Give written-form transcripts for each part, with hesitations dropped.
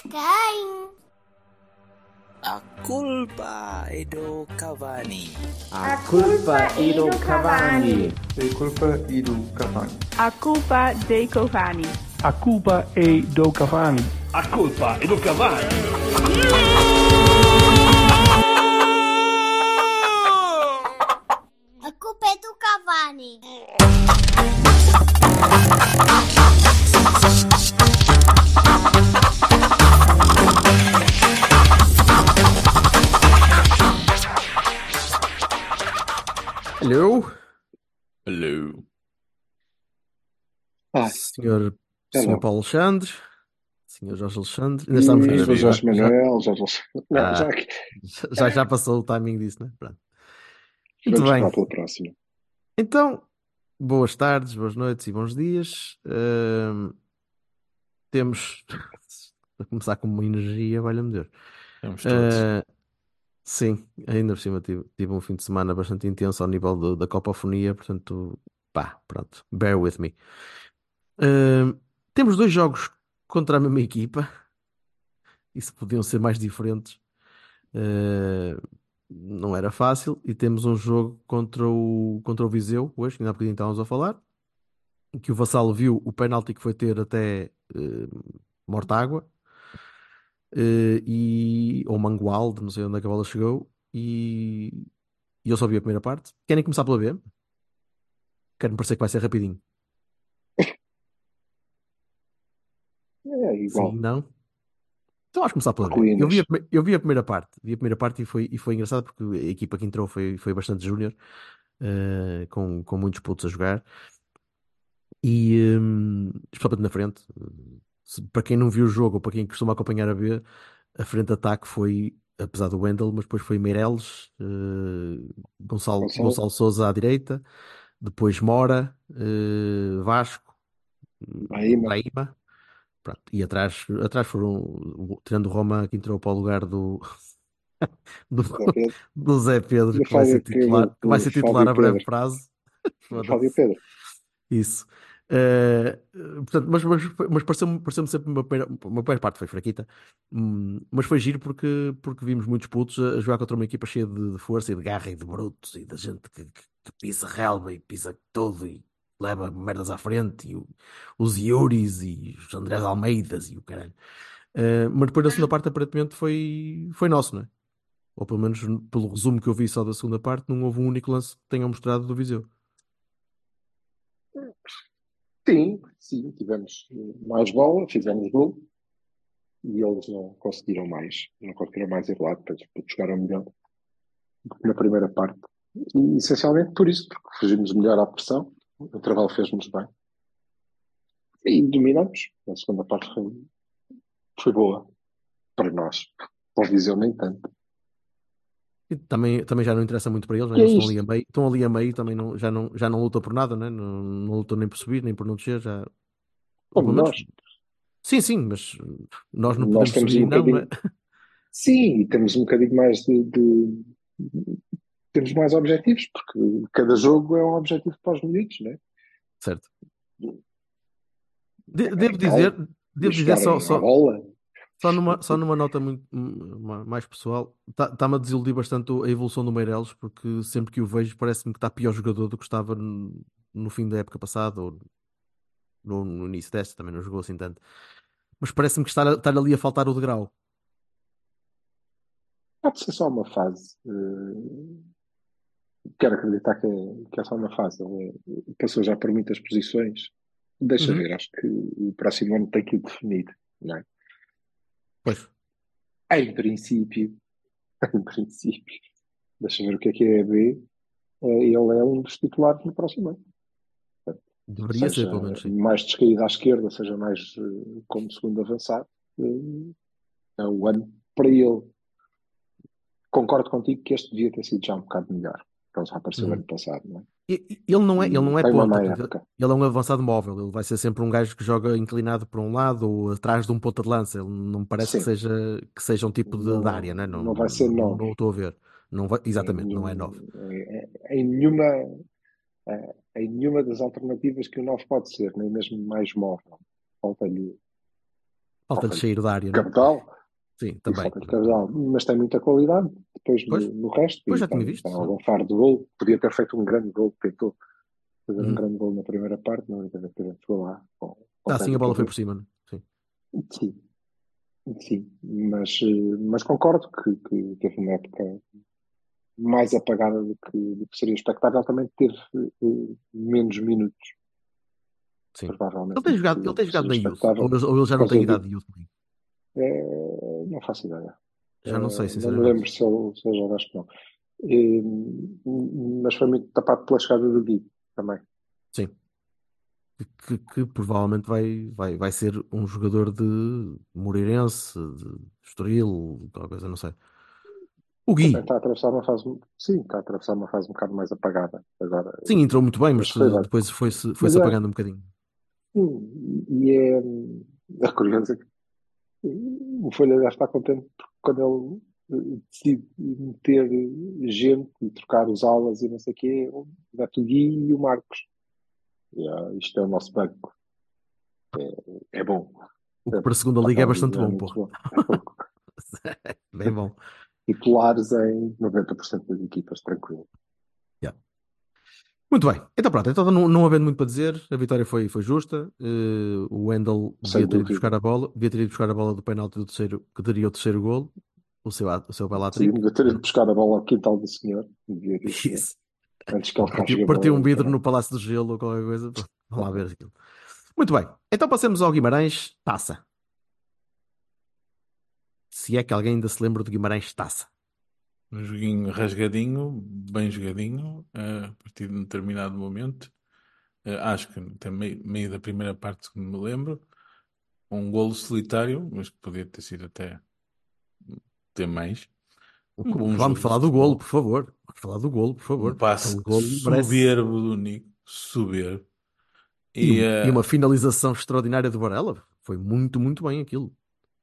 Quem? A culpa è do Cavani. A culpa è do Cavani. A culpa è do Cavani. A culpa dei Cavani. A culpa è do Cavani. A culpa è do Cavani. A culpa é do Cavani. Hello? Hello. Senhor Paulo Alexandre, Senhor Jorge Alexandre, ainda Estamos estamos nisso. Jorge Manuel, Jorge Já passou o timing disso, né? Pronto. Muito Vamos bem. esperar pela próxima. Então, boas tardes, boas noites e bons dias. Temos, a começar com uma energia, valha-me Deus. Vamos todos. Sim, ainda por cima tive um fim de semana bastante intenso ao nível da copofonia, portanto, pá, pronto, bear with me. Temos dois jogos contra a mesma equipa, isso podiam ser mais diferentes, não era fácil, e temos um jogo contra o Viseu, hoje, que ainda há bocadinho estávamos a falar, em que o Vassalo viu o penalti que foi ter até Mortágua, ou Mangualde, não sei onde é que a bola chegou, e eu só vi a primeira parte. Querem começar pela B? Quero-me parecer que vai ser rapidinho. É igual. Sim, não? Então vamos começar pela B. Ruínas. Eu vi a primeira parte. Vi a primeira parte e foi engraçado porque a equipa que entrou foi bastante júnior, com muitos putos a jogar. E especialmente na frente. Para quem não viu o jogo ou para quem costuma acompanhar a B, a frente de ataque foi, apesar do Wendel, mas depois foi Meireles, Gonçalo Sousa à direita, depois Mora, Vasco, Baíma. Pronto. E atrás foram, tirando o Roma, que entrou para o lugar do Zé Pedro, que vai ser titular a breve prazo. Fábio Pedro. Isso. Portanto, mas pareceu-me sempre uma primeira parte foi fraquita, mas foi giro porque vimos muitos putos a jogar contra uma equipa cheia de força e de garra e de brutos e de gente que pisa relva e pisa tudo e leva merdas à frente e os Iuris e os Andrés Almeidas e o caralho. Mas depois da segunda parte aparentemente foi nosso, não é? Ou pelo menos pelo resumo que eu vi só da segunda parte, não houve um único lance que tenham mostrado do Viseu. Sim, tivemos mais bola, fizemos gol e eles não conseguiram mais ir lá, depois jogaram melhor do que na primeira parte. E essencialmente por isso, porque fugimos melhor à pressão, o intervalo fez-nos bem e dominamos. A segunda parte foi boa para nós, para o Viseu nem tanto. E também já não interessa muito para eles, né? Que é Eles isto? estão ali a meio, também já não lutam por nada, né? Não lutam nem por subir, nem por não descer, já. Ou Como pelo menos. nós. Sim, mas nós não Nós podemos temos subir, um não, bocadinho. né? Sim, temos um bocadinho mais temos mais objetivos, porque cada jogo é um objetivo para os miúdos, não é? Certo. É Devo dizer jogarem só, a bola. só numa nota muito mais pessoal, está-me a desiludir bastante a evolução do Meireles, porque sempre que o vejo parece-me que está pior jogador do que estava no fim da época passada, ou no início desta, também não jogou assim tanto. Mas parece-me que está ali a faltar o degrau. Pode ser só uma fase. Quero acreditar que é só uma fase. Ele passou já por muitas posições. Deixa ver, acho que o próximo ano tem que o definir, não é? Pois. Em princípio, deixa ver o que é a B. Ele é um dos titulares no próximo ano. Deveria ser, Seja pelo menos, sim. mais descaído à esquerda, seja mais como segundo avançado, é o ano para ele. Concordo contigo que este devia ter sido já um bocado melhor. Ele já apareceu ano passado, não é? Ele não é Tem uma ponta, má portanto, época. ele é um avançado móvel, ele vai ser sempre um gajo que joga inclinado para um lado ou atrás de um ponta de lança. Ele não me parece Sim. que seja um tipo de área, né? Não vai ser Não 9. estou a ver. Não vai, exatamente, não é 9. Em nenhuma das alternativas que o 9 pode ser, nem mesmo mais móvel. Falta-lhe Falta-lhe sair da área, não é? Cabedal, Sim, e também. falta-lhe Cabedal, mas tem muita qualidade depois Pois, no resto, pois e já tinha visto. tem algum faro de gol. Podia ter feito um grande gol, tentou fazer um Uhum. grande gol na primeira parte, não chegou lá com o pé Sim, a da bola foi cabeça. por cima, não é? Sim. Sim, sim, mas concordo que teve uma época mais apagada do que seria expectável. Também teve menos minutos, Sim. provavelmente, do Ele tem que jogado seria na Youth, expectável, ou ele já por não causa tem idade de Youth League? não faço ideia. Já não sei, Não me lembro sinceramente. se ele joga, acho que não. Mas foi muito tapado pela chegada do Gui também. Sim. Que provavelmente vai ser um jogador de Moreirense, de Estoril, qualquer coisa, não sei. O Também Gui, está a atravessar uma fase, sim, está a atravessar uma fase um bocado mais apagada agora. sim, entrou muito bem, Mas mas foi bem. depois Mas foi-se apagando um bocadinho. sim, e é curioso que o Folha deve estar contente porque quando ele decide meter gente e trocar os alas e não sei o quê, mete o Gui e o Marcos. Isto é o nosso banco. É bom. O que para a segunda Para liga é aquela bastante liga é bom, muito porra. bom. É pouco. Bem bom. Titulares em 90% das equipas, tranquilo. Yeah. Muito bem. Então pronto, então não havendo muito para dizer, a vitória foi justa. O Wendel Sem devia ter ido buscar dúvida. a bola, devia ter ido buscar a bola do penalti do terceiro, que daria o terceiro golo, o seu bel Sim, hat-trick. devia ter ido buscar a bola ao quintal do senhor. Devia ter ido, Isso. antes que ele rasgue a Partiu bola um do vidro penal. no Palácio do Gelo ou qualquer coisa. Pronto, vamos lá ver aquilo. Muito bem. Então passemos ao Guimarães Taça. Se é que alguém ainda se lembra do Guimarães Taça. Um joguinho rasgadinho, bem jogadinho, a partir de um determinado momento. Acho que até meio da primeira parte, se me lembro. Um golo solitário, mas que podia ter sido até mais. Um bom Vamos jogo de falar do golo, por futebol. favor. Vamos falar do golo, por Um favor. passe Aquele golo merece. soberbo do Nico. Soberbo. E, E e uma finalização extraordinária do Varela. Foi muito, muito bem aquilo.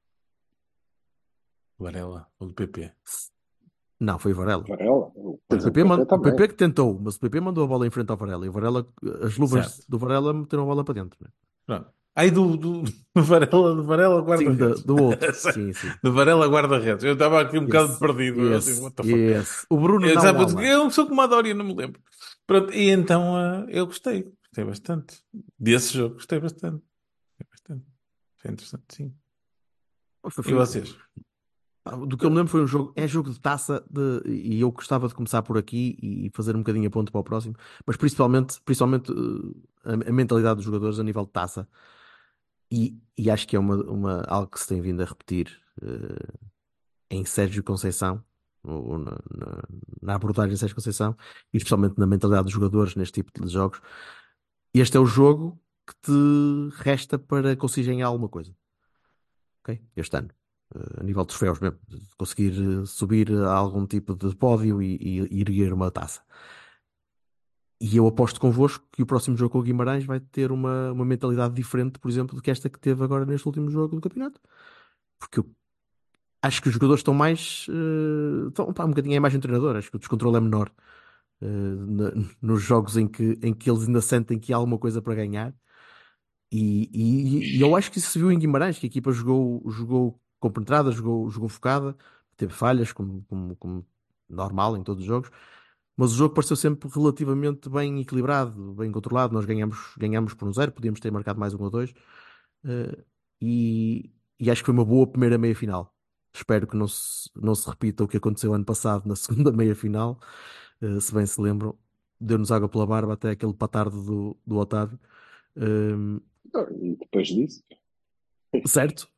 Varela, o do PP. Não, foi o Varela. Varela, quer O dizer, o PP, PP o PP também. que tentou, mas o PP mandou a bola em frente ao Varela. E o Varela, as luvas Certo. do Varela meteram a bola para dentro. Né? Pronto. Aí do Varela guarda-redes. Do outro. Sim, sim. Do Varela guarda-redes. Eu estava aqui um bocado Esse, perdido. Eu assim, esse, what the fuck? esse. O Bruno Eu, não sabe, Lala. eu sou como a Dória, não me lembro. Pronto, e então eu gostei bastante. Desse jogo, gostei bastante. Gostei bastante. Foi interessante, sim. Foi- E foi- vocês? Do que eu me lembro foi um jogo, é jogo de taça e eu gostava de começar por aqui e fazer um bocadinho a ponto para o próximo, mas principalmente a mentalidade dos jogadores a nível de taça e acho que é algo que se tem vindo a repetir em Sérgio Conceição, ou na abordagem de Sérgio Conceição, e especialmente na mentalidade dos jogadores neste tipo de jogos. Este é o jogo que te resta para conseguir ganhar alguma coisa, ok? Este ano. A nível de troféus mesmo, de conseguir subir a algum tipo de pódio e erguer uma taça. E eu aposto convosco que o próximo jogo com o Guimarães vai ter uma mentalidade diferente, por exemplo, do que esta que teve agora neste último jogo do campeonato. Porque eu acho que os jogadores estão mais. Estão, pá, um bocadinho a imagem do treinador, acho que o descontrole é menor nos jogos em que eles ainda sentem que há alguma coisa para ganhar. E eu acho que isso se viu em Guimarães, que a equipa jogou compenetrada, jogou focada, teve falhas, como normal em todos os jogos, mas o jogo pareceu sempre relativamente bem equilibrado, bem controlado. Nós ganhamos por 1-0, podíamos ter marcado mais 1 ou 2, eh, e acho que foi uma boa primeira meia-final. Espero que não se repita o que aconteceu ano passado na segunda meia-final, se bem se lembram, deu-nos água pela barba até aquele patardo do Otávio. Eh, E depois disso, Certo?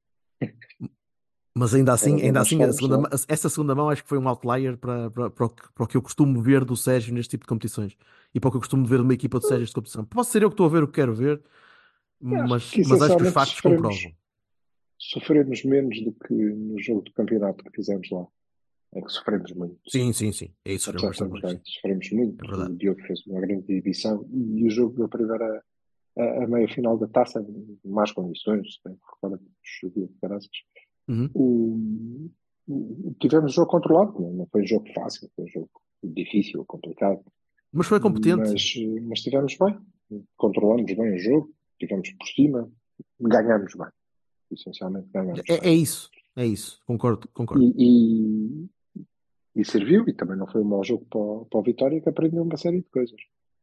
Mas ainda era assim, bom nós estarmos lá. essa segunda mão acho que foi um outlier para o que eu costumo ver do Sérgio neste tipo de competições e para o que eu costumo ver de uma equipa do Sérgio nesta competição. Posso ser eu que estou a ver o que quero ver, Eu acho que mas acho que os essencialmente factos comprovam. sofremos menos do que no jogo de campeonato que fizemos lá. É que sofremos muito. Sim, sim, sim. É isso, Já sofreu bastante estamos mais. bem, Sim. sofremos É muito. verdade. O Diogo fez uma grande exibição e o jogo da primeira, a meia final da taça, em más condições, tem que recordar que chovia de caraças. Uhum. Tivemos o jogo controlado, não foi um jogo fácil, foi um jogo difícil, complicado, Mas foi competente. mas estivemos bem, controlamos bem o jogo, estivemos por cima, ganhamos bem. Essencialmente ganhamos. É isso, concordo. E, e serviu, e também não foi um mau jogo para o Vitória, que aprendeu uma série de coisas.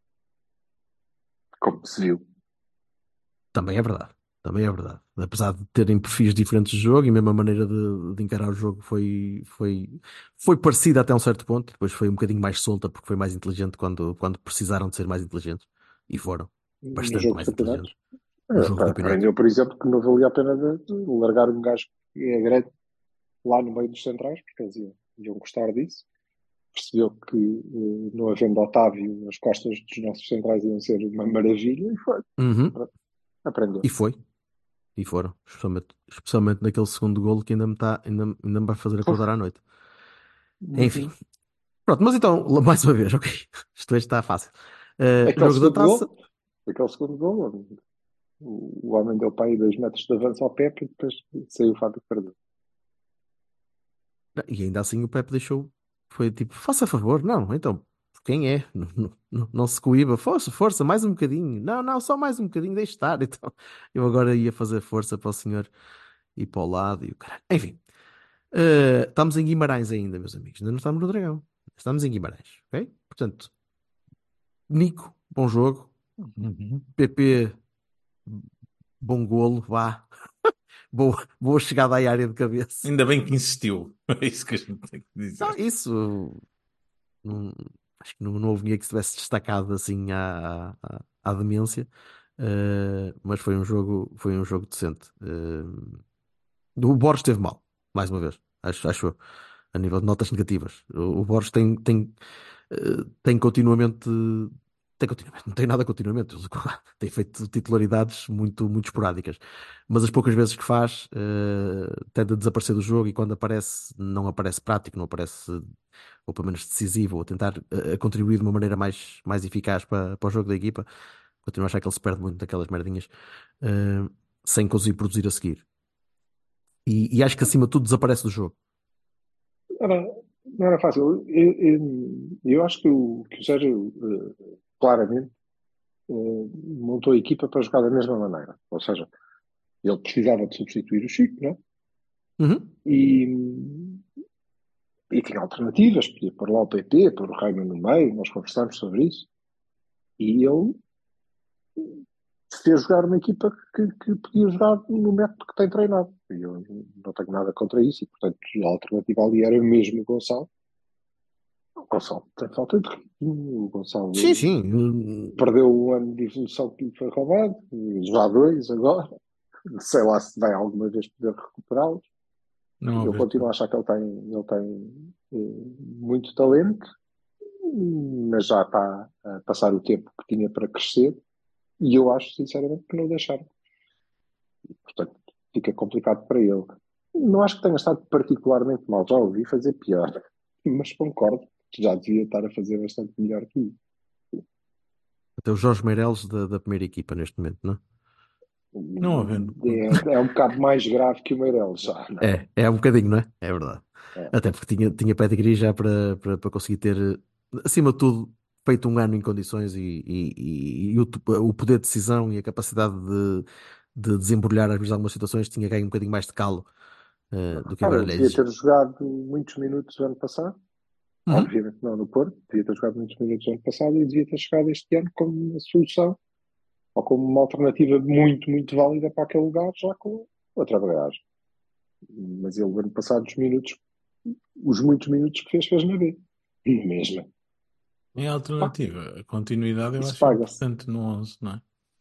Como se viu. Também é verdade. Apesar de terem perfis diferentes de jogo e mesmo a maneira de encarar o jogo foi parecida até um certo ponto. Depois foi um bocadinho mais solta porque foi mais inteligente quando precisaram de ser mais inteligentes. E foram No bastante jogo de mais campeonatos. inteligentes no jogo de campeonato. Aprendeu, por exemplo, que não valia a pena de largar um gajo que é grande lá no meio dos centrais, porque eles iam gostar disso. Percebeu que, não havendo Otávio, as costas dos nossos centrais iam ser uma maravilha e foi. Uhum. Aprendeu. E foi. E foram. Especialmente naquele segundo golo que ainda me vai fazer acordar à noite. Enfim. Pronto, mas então, mais uma vez, ok. Isto hoje está fácil. Aquele Jogo da segundo taça. gol, aquele segundo gol, o homem deu para aí 2 metros de avanço ao Pepe e depois saiu o Fábio Cardoso. E ainda assim o Pepe deixou. Foi tipo, faça favor. Não, então, quem é? Não se coíba. Força, mais um bocadinho. Não, só mais um bocadinho, deixe estar. Então, eu agora ia fazer força para o senhor ir para o lado e o caralho. Enfim, estamos em Guimarães ainda, meus amigos. Ainda não estamos no Dragão. Estamos em Guimarães, ok? Portanto, Nico, bom jogo. Uhum. PP, bom golo, vá. Boa chegada à área de cabeça. Ainda bem que insistiu. É isso que a gente tem que dizer. Não, isso. Não- acho que não houve ninguém que se tivesse destacado assim à demência. Mas foi um jogo decente. O Borges esteve mal, mais uma vez, acho eu, a nível de notas negativas. O Borges tem continuamente. Não tem nada continuamente. Ele tem feito titularidades muito esporádicas. Mas as poucas vezes que faz, tende a desaparecer do jogo e quando aparece, não aparece prático, não aparece, ou pelo menos decisivo, ou a tentar a contribuir de uma maneira mais eficaz para o jogo da equipa. Continuo a achar que ele se perde muito daquelas merdinhas, eh, sem conseguir produzir a seguir. E acho que acima de tudo desaparece do jogo. Não era fácil. Eu acho que o Sérgio, claramente, montou a equipa para jogar da mesma maneira. Ou seja, ele precisava de substituir o Chico, não é? Uhum. E tinha alternativas, podia pôr lá o PP, pôr o Raima no meio, nós conversámos sobre isso. E ele fez jogar uma equipa que podia jogar no método que tem treinado. E eu não tenho nada contra isso, e portanto a alternativa ali era mesmo o Gonçalo. O Gonçalo tem falta de ritmo, o Gonçalo Sim. perdeu o ano de evolução que lhe foi roubado, já 2 agora. Sei lá se vai alguma vez poder recuperá-los. Não Eu houve. continuo a achar que ele tem muito talento, mas já está a passar o tempo que tinha para crescer e eu acho sinceramente que não o deixaram. Portanto, fica complicado para ele. Não acho que tenha estado particularmente mal, já ouvi fazer pior, mas concordo que já devia estar a fazer bastante melhor que isso. Até o Jorge Meireles da primeira equipa neste momento, não é? Não havendo. É um bocado mais grave que o Meireles já, não é? É um bocadinho, não é? É verdade. É. Até porque tinha pedigree já para conseguir ter, acima de tudo, feito um ano em condições e o poder de decisão e a capacidade de desembrulhar às vezes algumas situações tinha ganho um bocadinho mais de calo, do que Ora, agora ele lhe é devia ter exigido. jogado muitos minutos o ano passado, Uhum. obviamente não no Porto, devia ter jogado muitos minutos o ano passado e devia ter chegado este ano como uma solução ou como uma alternativa muito válida para aquele lugar, já com outra bagagem. Mas ele, o ano passado, os muitos minutos que fez na B. E mesmo. É a alternativa. A continuidade eu Isso acho paga-se. importante no 11, não é?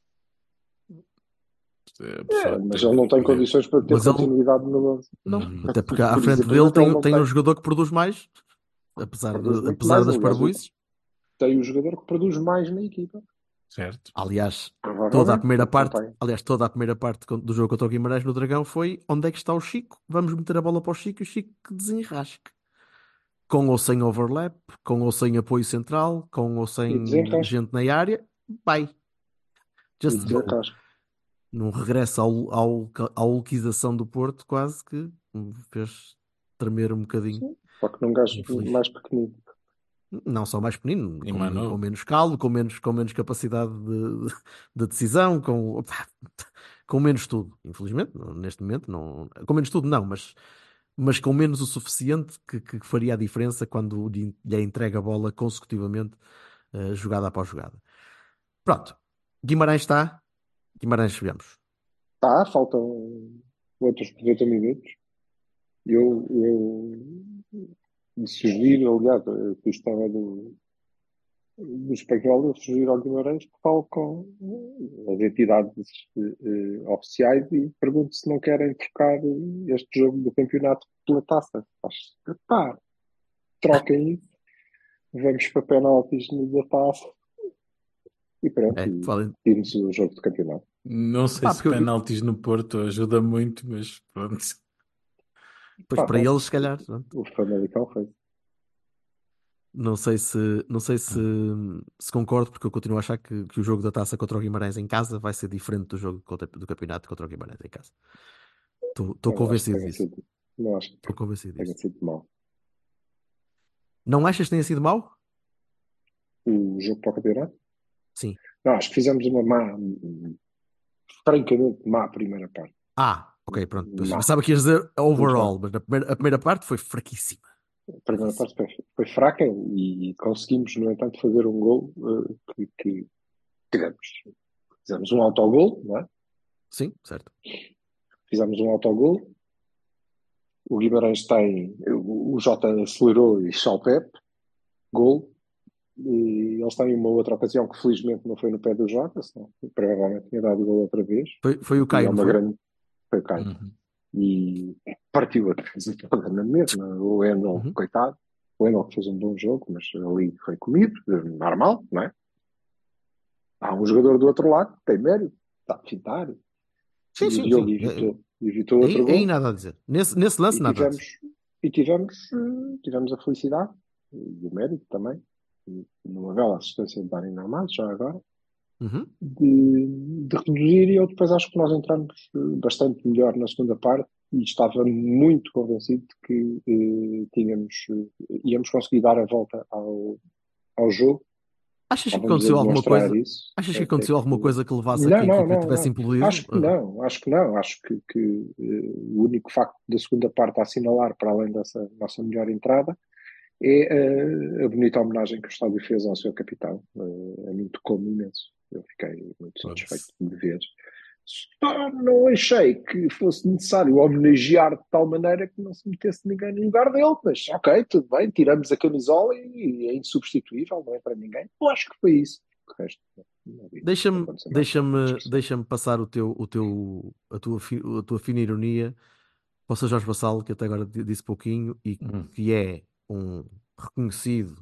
A pessoa Mas tem ele não que tem poder. condições para ter Mas ele, continuidade no 11. não, Uhum. até porque à Por frente isso, dele simplesmente ele não tem um tem. jogador que produz mais, apesar, Produz muito apesar mais. das Aliás, parvoíces. tem o jogador que produz mais na equipa. Certo? Aliás, Provavelmente, porque não tem. toda a primeira parte do jogo contra o Guimarães no Dragão foi onde é que está o Chico? Vamos meter a bola para o Chico e o Chico que desenrasque. Com ou sem overlap, com ou sem apoio central, com ou E sem desenrasca. gente na área, vai. E Just go. desenrasca. Num regresso à hulkização do Porto, quase que me fez tremer um bocadinho. Sim. Só que num gajo Infeliz. mais pequenino. Não só mais pequenino, E mais com novo. menos calo, com menos capacidade de decisão, com menos tudo, infelizmente, neste momento, não, com menos tudo não, mas com menos o suficiente que faria a diferença quando lhe entrega a bola consecutivamente, jogada após jogada. Pronto, Guimarães está, Guimarães chegamos. Tá, faltam outros 90 minutos. De sugiro, aliás, eu gostava do espanhol, eu sugiro ao Guimarães que fale com as entidades oficiais e pergunte se não querem trocar este jogo do campeonato pela taça. Pá, troquem isso, vamos para penaltis no da taça e pronto, e Falem. temos o jogo do campeonato. Não sei se porque penaltis no Porto ajuda muito, mas pronto. Pois para eles, se calhar, não? O Famalicão fez. Não sei se concordo, porque eu continuo a achar que o jogo da taça contra o Guimarães em casa vai ser diferente do jogo do campeonato contra o Guimarães em casa. Estou convencido disso. Não acho que Estou convencido tenha disso. sido mau. Não achas que tenha sido mau? O jogo para o campeonato? Sim. Não, acho que fizemos uma francamente má primeira parte. Ok, pronto. Má. Pensava que ias dizer overall, mas a primeira parte foi fraquíssima. A primeira parte foi fraca e conseguimos, no entanto, fazer um gol que fizemos um autogol, não é? Sim, certo. Fizemos um autogol. O Guimarães o Jota acelerou e Chalpep, gol. E eles têm uma outra ocasião que felizmente não foi no pé do Jota, senão provavelmente tinha dado gol outra vez. Foi o Caio, é não uma foi? grande... Foi o Caio. Uhum. E partiu a casa toda na mesma. O Eno, coitado, o Eno fez um bom jogo, mas ali foi comido, normal, não é? Há um jogador do outro lado que tem mérito, está a fintar. Sim, E sim, o Diogo sim. evitou outro gol. Aí nada a dizer. Nesse lance, nada a dizer. E tivemos a felicidade e o mérito também, numa bela assistência de Dani Normal, já agora, de reduzir. E eu depois acho que nós entramos bastante melhor na segunda parte e estava muito convencido de que íamos conseguir dar a volta ao jogo. Achas que aconteceu alguma coisa? Isso, Achas que aconteceu alguma coisa que levasse a não, que a não, equipa não, tivesse não. implodido? Acho que não. Acho que o único facto da segunda parte a assinalar, para além dessa nossa melhor entrada, é a bonita homenagem que o estádio fez ao seu capitão. A mim tocou-me imenso. Eu fiquei muito satisfeito de ver. Só não achei que fosse necessário homenagear de tal maneira que não se metesse ninguém no lugar dele, mas ok, tudo bem, tiramos a camisola e é insubstituível, não é para ninguém. Eu acho que foi isso. O resto, Deixa-me passar a tua fina ironia para o Sr. Jorge Vassalo, que até agora disse pouquinho e que é um reconhecido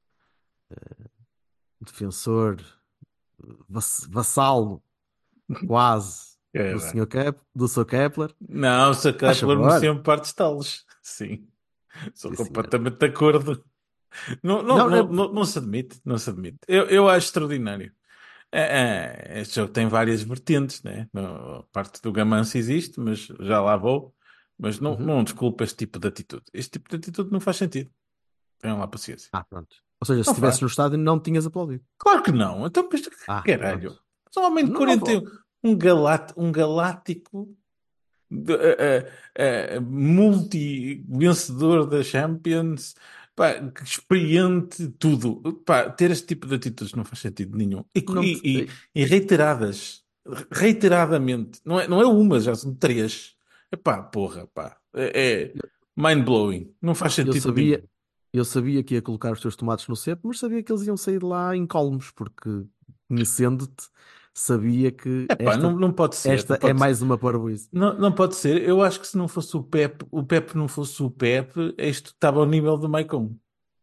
defensor, vassalo quase do Sr. Kepler. Não, o Sr. Kepler não sempre parte de talos. Sim, sou completamente de acordo. Não se admite, não se admite. Eu acho extraordinário. Este jogo tem várias vertentes, né? A parte do Gamanço existe, mas já lá vou. Mas não desculpa este tipo de atitude. Este tipo de atitude não faz sentido. Tenham lá paciência. Pronto. Ou seja, se Não estivesse faz. no estádio não tinhas aplaudido. Claro que não. Então, caralho. Pronto. Um homem de 41, um galáctico, multi-vencedor da Champions, pá, experiente, tudo. Pá, ter este tipo de atitudes não faz sentido nenhum. E reiteradamente, não é uma, já são 3. Epá, porra, pá. É mind-blowing. Não faz sentido nenhum. Eu sabia que ia colocar os teus tomates no cepo, mas sabia que eles iam sair de lá incólumes, porque conhecendo-te, sabia que Epá, não pode ser. esta é mais uma parvoíce. Não pode ser. Eu acho que se não fosse o Pepe não fosse o Pepe, isto estava ao nível do Maicon.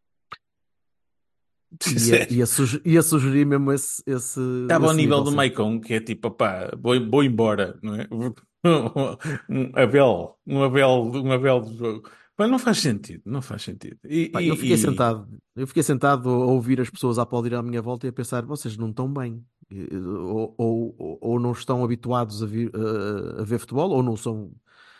Ia sugerir mesmo esse estava ao nível do Maicon, que é tipo, pá, vou embora, não é? Um Abel do jogo. Mas não faz sentido, não faz sentido. Eu fiquei sentado a ouvir as pessoas a aplaudir à minha volta e a pensar, vocês não estão bem. Ou não estão habituados a ver futebol, ou não são...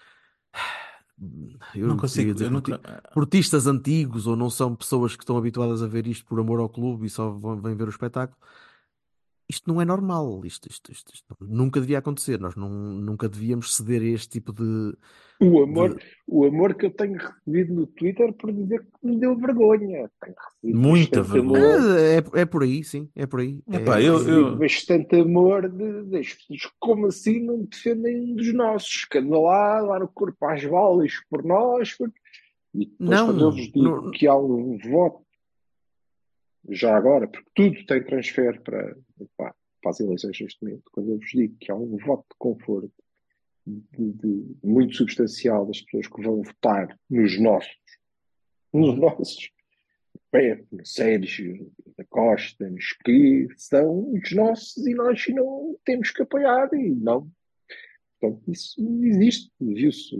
Eu não consigo dizer nunca... portistas antigos, ou não são pessoas que estão habituadas a ver isto por amor ao clube e só vêm ver o espetáculo. isto não é normal, isto nunca devia acontecer, nós nunca devíamos ceder a este tipo O amor, de- o amor que eu tenho recebido no Twitter por dizer que me deu vergonha. Tenho recebido Muita bastante vergonha. amor. É por aí, sim, é por aí. Epá, Tenho recebido bastante amor das pessoas. Como assim não defendem um dos nossos? Que anda lá, dar o corpo às balas por nós. E depois, quando eu Não, vos digo que há um voto, já agora, porque tudo tem transfer para as eleições neste momento, quando eu vos digo que há um voto de conforto muito substancial das pessoas que vão votar nos nossos, Pepe, no Sérgio, da Costa, nos que são os nossos e nós não temos que apoiar e não. Portanto, isso existe, viu-se.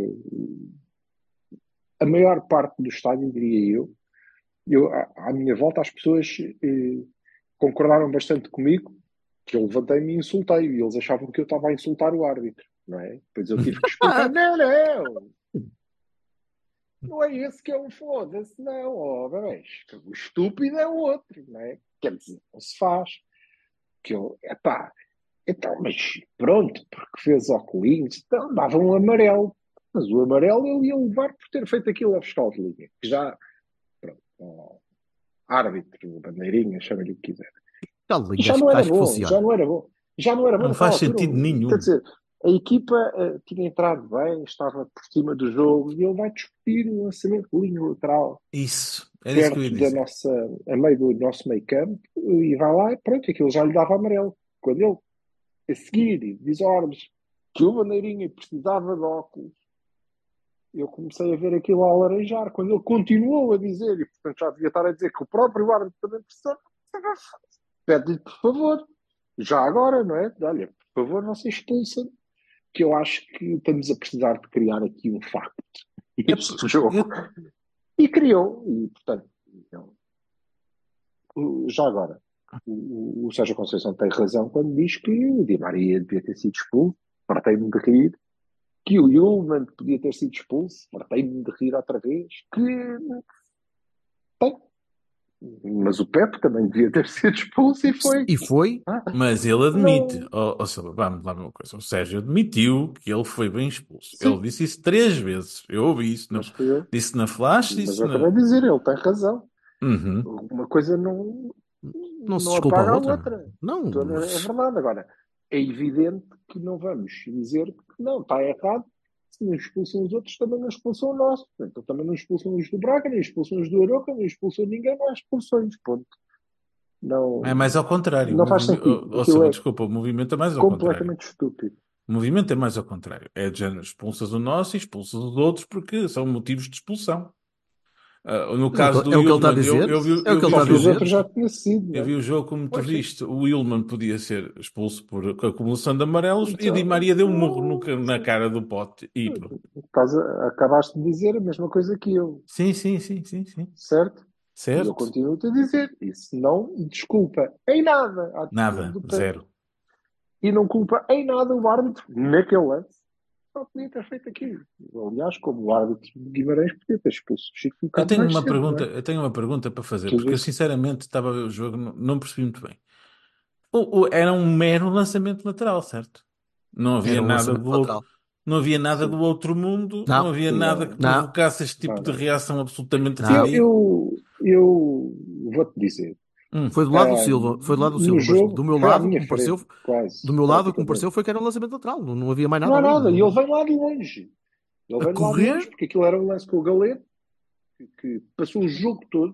A maior parte do estádio, diria eu à minha volta, as pessoas concordaram bastante comigo, que eu levantei-me e insultei, e eles achavam que eu estava a insultar o árbitro, não é? Depois eu tive que explicar, não é esse que é o foda-se, não, bebês, o estúpido é o outro, não é? Quer dizer, não se faz. Que eu, então, mas pronto, porque fez óculos, então dava um amarelo. Mas o amarelo ele ia levar por ter feito aquilo a fiscal de linha, que já, pronto, árbitro, bandeirinha, chama-lhe o que quiser. Calinho, Já não era acho que bom, já funciona. não era bom. Já não era bom Não naquela faz altura. sentido nenhum. Quer dizer, a equipa tinha entrado bem, estava por cima do jogo, e ele vai discutir o lançamento de linha lateral Isso, era isso que eu ia perto da dizer. nossa, a meio do nosso meio campo, e vai lá e pronto, aquilo já lhe dava amarelo. Quando ele, a seguir, diz ao árbitro que o bandeirinha precisava de óculos, eu comecei a ver aquilo a laranjar. Quando ele continuou a dizer, e portanto já devia estar a dizer que o próprio árbitro também precisava, pede-lhe, por favor, já agora, não é? Olha, por favor, não se expulsa, que eu acho que estamos a precisar de criar aqui um facto neste jogo. E criou, e portanto, então, já agora, o Sérgio Conceição tem razão quando diz que o Di Maria devia ter sido expulso, fartei-me de rir, que o Yulman podia ter sido expulso, fartei-me de rir outra vez, que tem. Mas o Pepe também devia ter sido expulso e foi. E foi, Mas ele admite, Não, Silva, vamos lá ver uma coisa. O Sérgio admitiu que ele foi bem expulso. Ele sim, disse isso 3 vezes. Eu ouvi isso. mas foi eu. Disse na Flash, Mas disse eu na. acabei de dizer, ele tem razão. Uhum. Uma coisa não, não se não desculpa a apaga a outra. outra. Não, Então, é verdade. Agora, é evidente que não vamos dizer que não, está errado. Se não expulsam os outros, também não expulsam o nosso. Então também não expulsam os do Braga, nem expulsam os do Aroca, nem expulsam ninguém, não há expulsões. Ponto. É Não, mais ao contrário. não faz sentido. Aquilo Silva, é desculpa, o movimento é mais ao contrário. completamente estúpido. O movimento é mais ao contrário. É de género, expulsas o nosso e expulsas os outros porque são motivos de expulsão. No mas caso do é o que ele está a Yulman, dizer. É o que ele Já está a que os dizer. outros já tinha sido, eu não vi é? o jogo como tu Pois sim. viste. O Yulman podia ser expulso por acumulação de amarelos e o Di Então, Maria deu um murro na cara do pote e pronto. acabaste de dizer a mesma coisa que eu, Sim, sim, sim, sim, sim. certo? E eu Certo? continuo-te a dizer, isso não desculpa em nada a atitude Nada, do Pepe zero. e não culpa em nada o árbitro naquele lance. Só podia ter feito aquilo. Aliás, como o árbitro de Guimarães podia ter expulso o Chico um Eu bocado tenho mais uma cedo, não pergunta, é? eu tenho uma pergunta para fazer, Tudo porque eu isso. sinceramente estava a ver o jogo, não percebi muito bem. Era um mero lançamento lateral, certo? Não havia Era um nada lançamento do outro, lateral. não havia nada Sim. do outro mundo, não Não, havia nada que Não, não, provocasse este tipo não, de não. reação absolutamente não. ridícula. Eu vou-te dizer. Hum, Foi do lado do Silva, foi do lado do No Silva, mas jogo, do meu foi à lado, o que minha me pareceu, frente, quase, do meu lado, o que me praticamente. pareceu foi que era um lançamento lateral. Não havia mais Não nada há ali. nada. E ele vem lá de longe. Ele A vem lá de longe, correr, porque aquilo era um lance com o Galeno, que passou o jogo todo.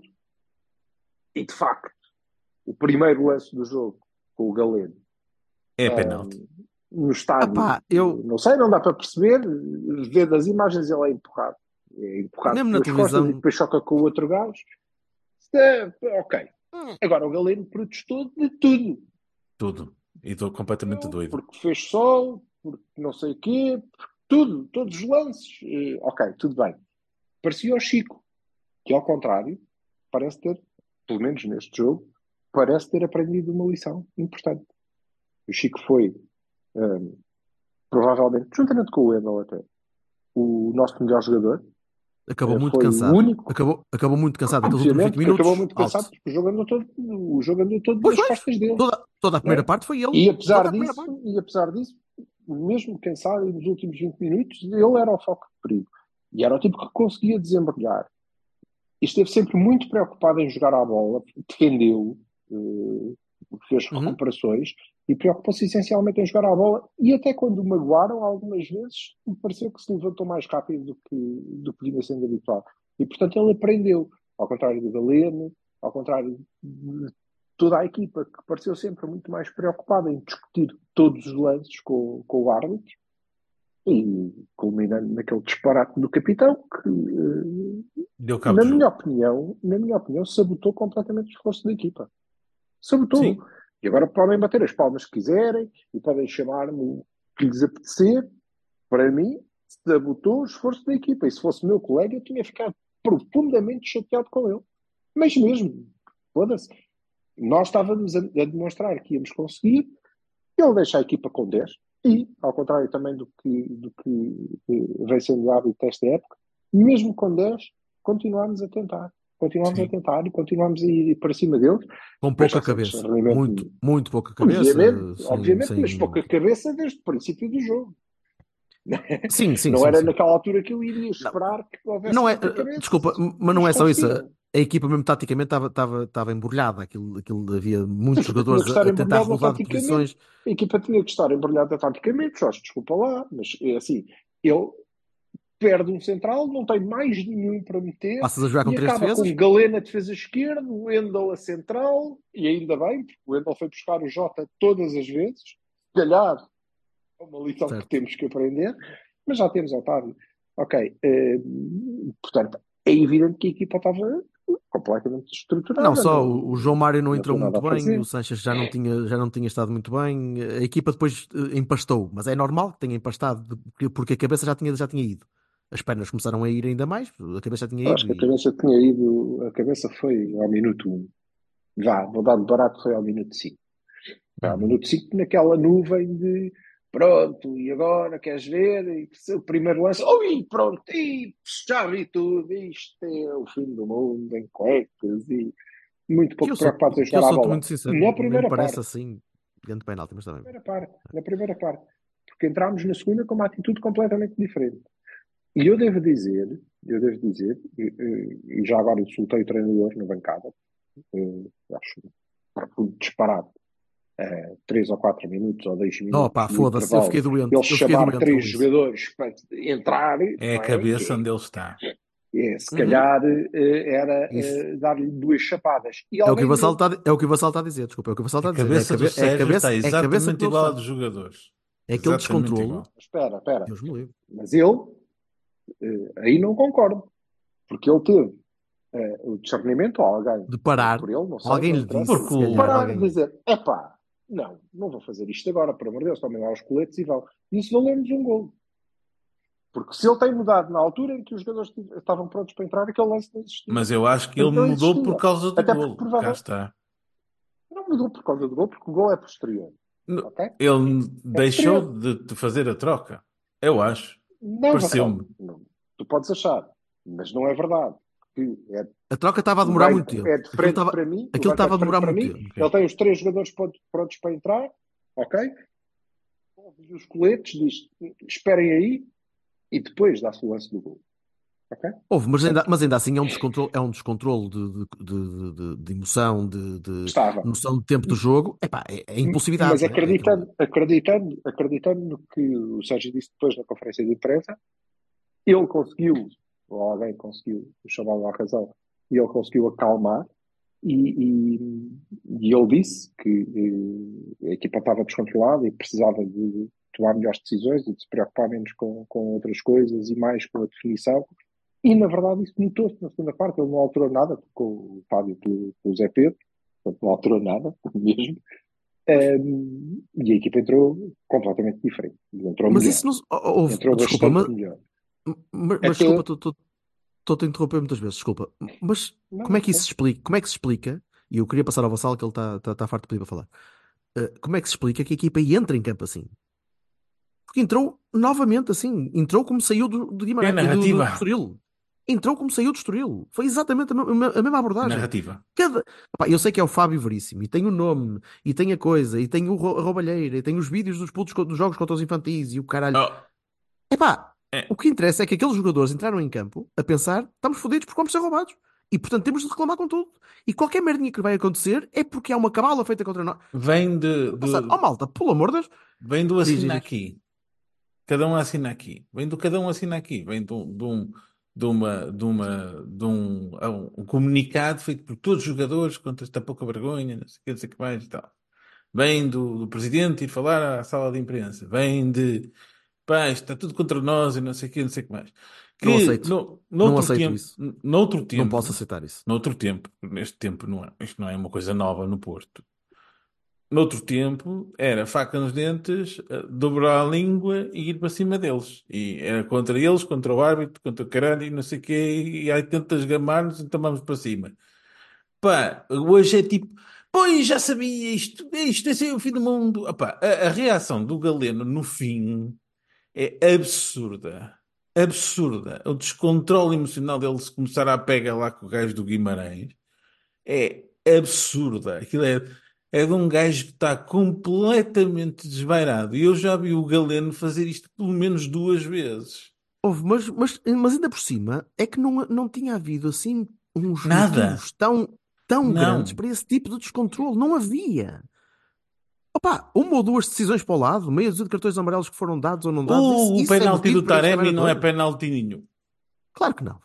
E, de facto, o primeiro lance do jogo com o Galeno, é penalti. no estádio, Epá, eu, não sei, não dá para perceber. Vendo as imagens, ele é empurrado. É empurrado mesmo na pelas costas e televisão, depois choca com o outro gajo. Ok. Agora, o Galeno protestou de tudo. Tudo. E estou completamente doido. Porque fez sol, porque não sei o quê, tudo, todos os lances. Ok, tudo bem. Parecia o Chico, que ao contrário, parece ter, pelo menos neste jogo, parece ter aprendido uma lição importante. O Chico foi, provavelmente, juntamente com o Wendel até, o nosso melhor jogador, Acabou muito Foi o cansado. único, Acabou muito cansado. Aqueles últimos 20 obviamente, que acabou minutos, muito alto. cansado, porque o jogo andou todo Pois nas foi. costas dele, Toda a não é? primeira parte foi ele. E Toda a primeira parte. apesar disso, mesmo cansado, e nos últimos 20 minutos, ele era o foco de perigo. E era o tipo que conseguia desembrulhar. E esteve sempre muito preocupado em jogar à bola, defendeu, fez Uhum. recuperações e preocupou-se essencialmente em jogar à bola. E até quando o magoaram, algumas vezes, me pareceu que se levantou mais rápido do que vinha sendo habitual. E portanto ele aprendeu, ao contrário do Galeno, ao contrário de toda a equipa, que pareceu sempre muito mais preocupada em discutir todos os lances com o árbitro. E culminando naquele disparate do capitão que, Deu cabo na do minha jogo. opinião, sabotou completamente o esforço da equipa. Sabotou. Sim. E agora podem bater as palmas que quiserem e podem chamar-me o que lhes apetecer. Para mim, sabotou o esforço da equipa. E se fosse meu colega, eu tinha ficado profundamente chateado com ele. Mas mesmo, foda-se. Nós estávamos a demonstrar que íamos conseguir. Ele deixa a equipa com 10 e, ao contrário também do que vem sendo hábito desta época, mesmo com 10, continuámos a tentar. Continuámos a Sim. tentar e continuámos a ir para cima deles. Com Depois pouca já sabes, cabeça. realmente, Muito pouca cabeça. obviamente, mas pouca cabeça desde o princípio do jogo. Sim, sim, Não sim, era sim. naquela altura que eu iria esperar que houvesse Não é, pouca cabeça. desculpa, mas Mas não é só isso. conseguiram. A equipa mesmo taticamente estava embrulhada. Aquilo havia muitos A equipa tinha jogadores que estar a tentar embrulhada rodar de taticamente. posições. A equipa tinha que estar embrulhada taticamente, Jorge, desculpa lá, mas é assim, ele perde um central, não tem mais nenhum para meter Passas a jogar com e 3 acaba defesas. com Galeno a defesa esquerda, o Wendel a central, e ainda bem, porque o Wendel foi buscar o Jota todas as vezes, se calhar é uma lição Certo. que temos que aprender, mas já temos Otávio. Ok, portanto, é evidente que a equipa estava completamente estruturada. Não só, o João Mário não entrou tinha nada muito a bem, o fazer. Sanches já não tinha estado muito bem, a equipa depois empastou, mas é normal que tenha empastado, porque a cabeça já tinha ido. As pernas começaram a ir ainda mais, a cabeça já tinha Acho ido que a cabeça tinha ido, a cabeça foi ao minuto 1. Vá, vou dar de barato, foi ao minuto 5. Foi ao Uhum. minuto 5 naquela nuvem de pronto, e agora queres ver? E o primeiro lance, ui, pronto, e já vi tudo, isto é o fim do mundo em cuecas e muito Que pouco preocupados em eu jogar à sou-te bola. muito sincero, Na nem me primeira parece parte, assim, grande penalti, mas também. na primeira parte, porque entrámos na segunda com uma atitude completamente diferente. E eu devo dizer, e já agora insultei o treinador na bancada, acho disparado, 3 ou 4 minutos ou 10 Oh minutos pá, no foda-se, eu intervalo, fiquei doente, ele eu fiquei chamar doente com 3 isso. jogadores para entrar, É a não é? cabeça onde ele está. Se Uhum. calhar era Isso. dar-lhe 2 chapadas. E É o que o alguém Vassal deu. está a dizer, desculpa, é o que o Vassal A está a dizer. cabeça do Sérgio está É a cabeça que exatamente não igual à está. dos jogadores. É aquele Exatamente descontrolo. igual. Espera. Deus me livre. Mas ele, aí não concordo. Porque ele teve o discernimento, ou alguém De falou parar, por ele, não sei, alguém não lhe interessa, disse, Porque se calhar, parar e alguém. dizer, epá, não vou fazer isto agora, por amor de Deus, tomem lá os coletes e vão. Isso valeu-nos um gol. Porque se ele tem mudado na altura em que os jogadores estavam prontos para entrar, aquele lance não existia. Mas eu acho que ele Não mudou existia. por causa do Até porque golo. Cá provavelmente está. não mudou por causa do gol, porque o gol é posterior. Ok? Ele É deixou posterior. de fazer a troca. Eu acho. Não, Vassal. Pareceu-me. Não. Tu podes achar, mas não é verdade. Que A troca estava a o demorar muito banco tempo. é de frente para mim, o Aquilo banco é estava de a frente demorar para muito mim, tempo. ele tem os 3 jogadores prontos para entrar, ok? Ouve os coletes, diz, esperem aí, e depois dá-se o lance do gol. Ok? Houve, mas ainda assim é um descontrole de emoção, de Estava. noção de tempo do jogo. Epá, é impulsividade, Mas não é? É aquele- acreditando no que o Sérgio disse depois na conferência de imprensa, ele conseguiu, ou alguém conseguiu chamá-lo à razão, e ele conseguiu acalmar, e, e ele disse que a equipa estava descontrolada e precisava de tomar melhores decisões e de se preocupar menos com outras coisas e mais com a definição. E, na verdade, isso notou-se na segunda parte. Ele não alterou nada, com o Fábio pelo Zé Pedro, portanto, não alterou nada mesmo. E a equipa entrou completamente diferente. Entrou Mas melhor. isso não. Houve, Entrou desculpa, bastante melhor. mas Até. desculpa, estou-te a interromper muitas vezes, desculpa. Mas como Não, é que isso se explica? Como é que se explica? E eu queria passar ao Vassal que ele está farto de pedir para falar. Como é que se explica que a equipa entra em campo assim? Porque entrou novamente assim, entrou como saiu do É Guimarães, do narrativa. Estoril. entrou como saiu do Estoril. Foi exatamente a mesma abordagem. Narrativa. Epá, eu sei que é o Fábio Veríssimo, e tem o nome, e tem a coisa, e tem a roubalheira, e tem os vídeos dos putos dos jogos contra os infantis, e o caralho. Oh, Epá, é. o que interessa é que aqueles jogadores entraram em campo a pensar, estamos fodidos porque vamos ser roubados. E, portanto, temos de reclamar com tudo. E qualquer merdinha que vai acontecer é porque há uma cabala feita contra nós. Vem Oh, malta, pelo amor de Deus. vem do Diz, assina diz. aqui. Cada um assina aqui. Vem do cada um assina aqui. Vem de um comunicado feito por todos os jogadores contra esta pouca vergonha, não sei o que mais e tal. Vem do presidente ir falar à sala de imprensa. Vem de pá, isto está tudo contra nós e não sei o que, não sei o que mais. Não Que aceito. Não aceito isso. noutro Não tempo, posso aceitar isso. neste tempo não é, isto não é uma coisa nova no Porto. Noutro tempo, era faca nos dentes, dobrar a língua e ir para cima deles. E era contra eles, contra o árbitro, contra o caralho e não sei o quê. E aí tentas gamar-nos, então vamos para cima. Pá, hoje é tipo, pois já sabia isto é ser o fim do mundo. Opá, a reação do Galeno no fim é absurda. Absurda. O descontrole emocional dele se começar a pegar lá com o gajo do Guimarães é absurda. Aquilo é de um gajo que está completamente desvairado. E eu já vi o Galeno fazer isto pelo menos 2 vezes. Mas ainda por cima, é que não tinha havido assim uns Nada. motivos tão grandes Não. para esse tipo de descontrole. Não havia. Opa, uma ou duas decisões para o lado, meia dúzia de cartões amarelos que foram dados ou não dados, O isso é penalti motivo do para esta Taremi merda não é toda? penalti nenhum. Claro que não.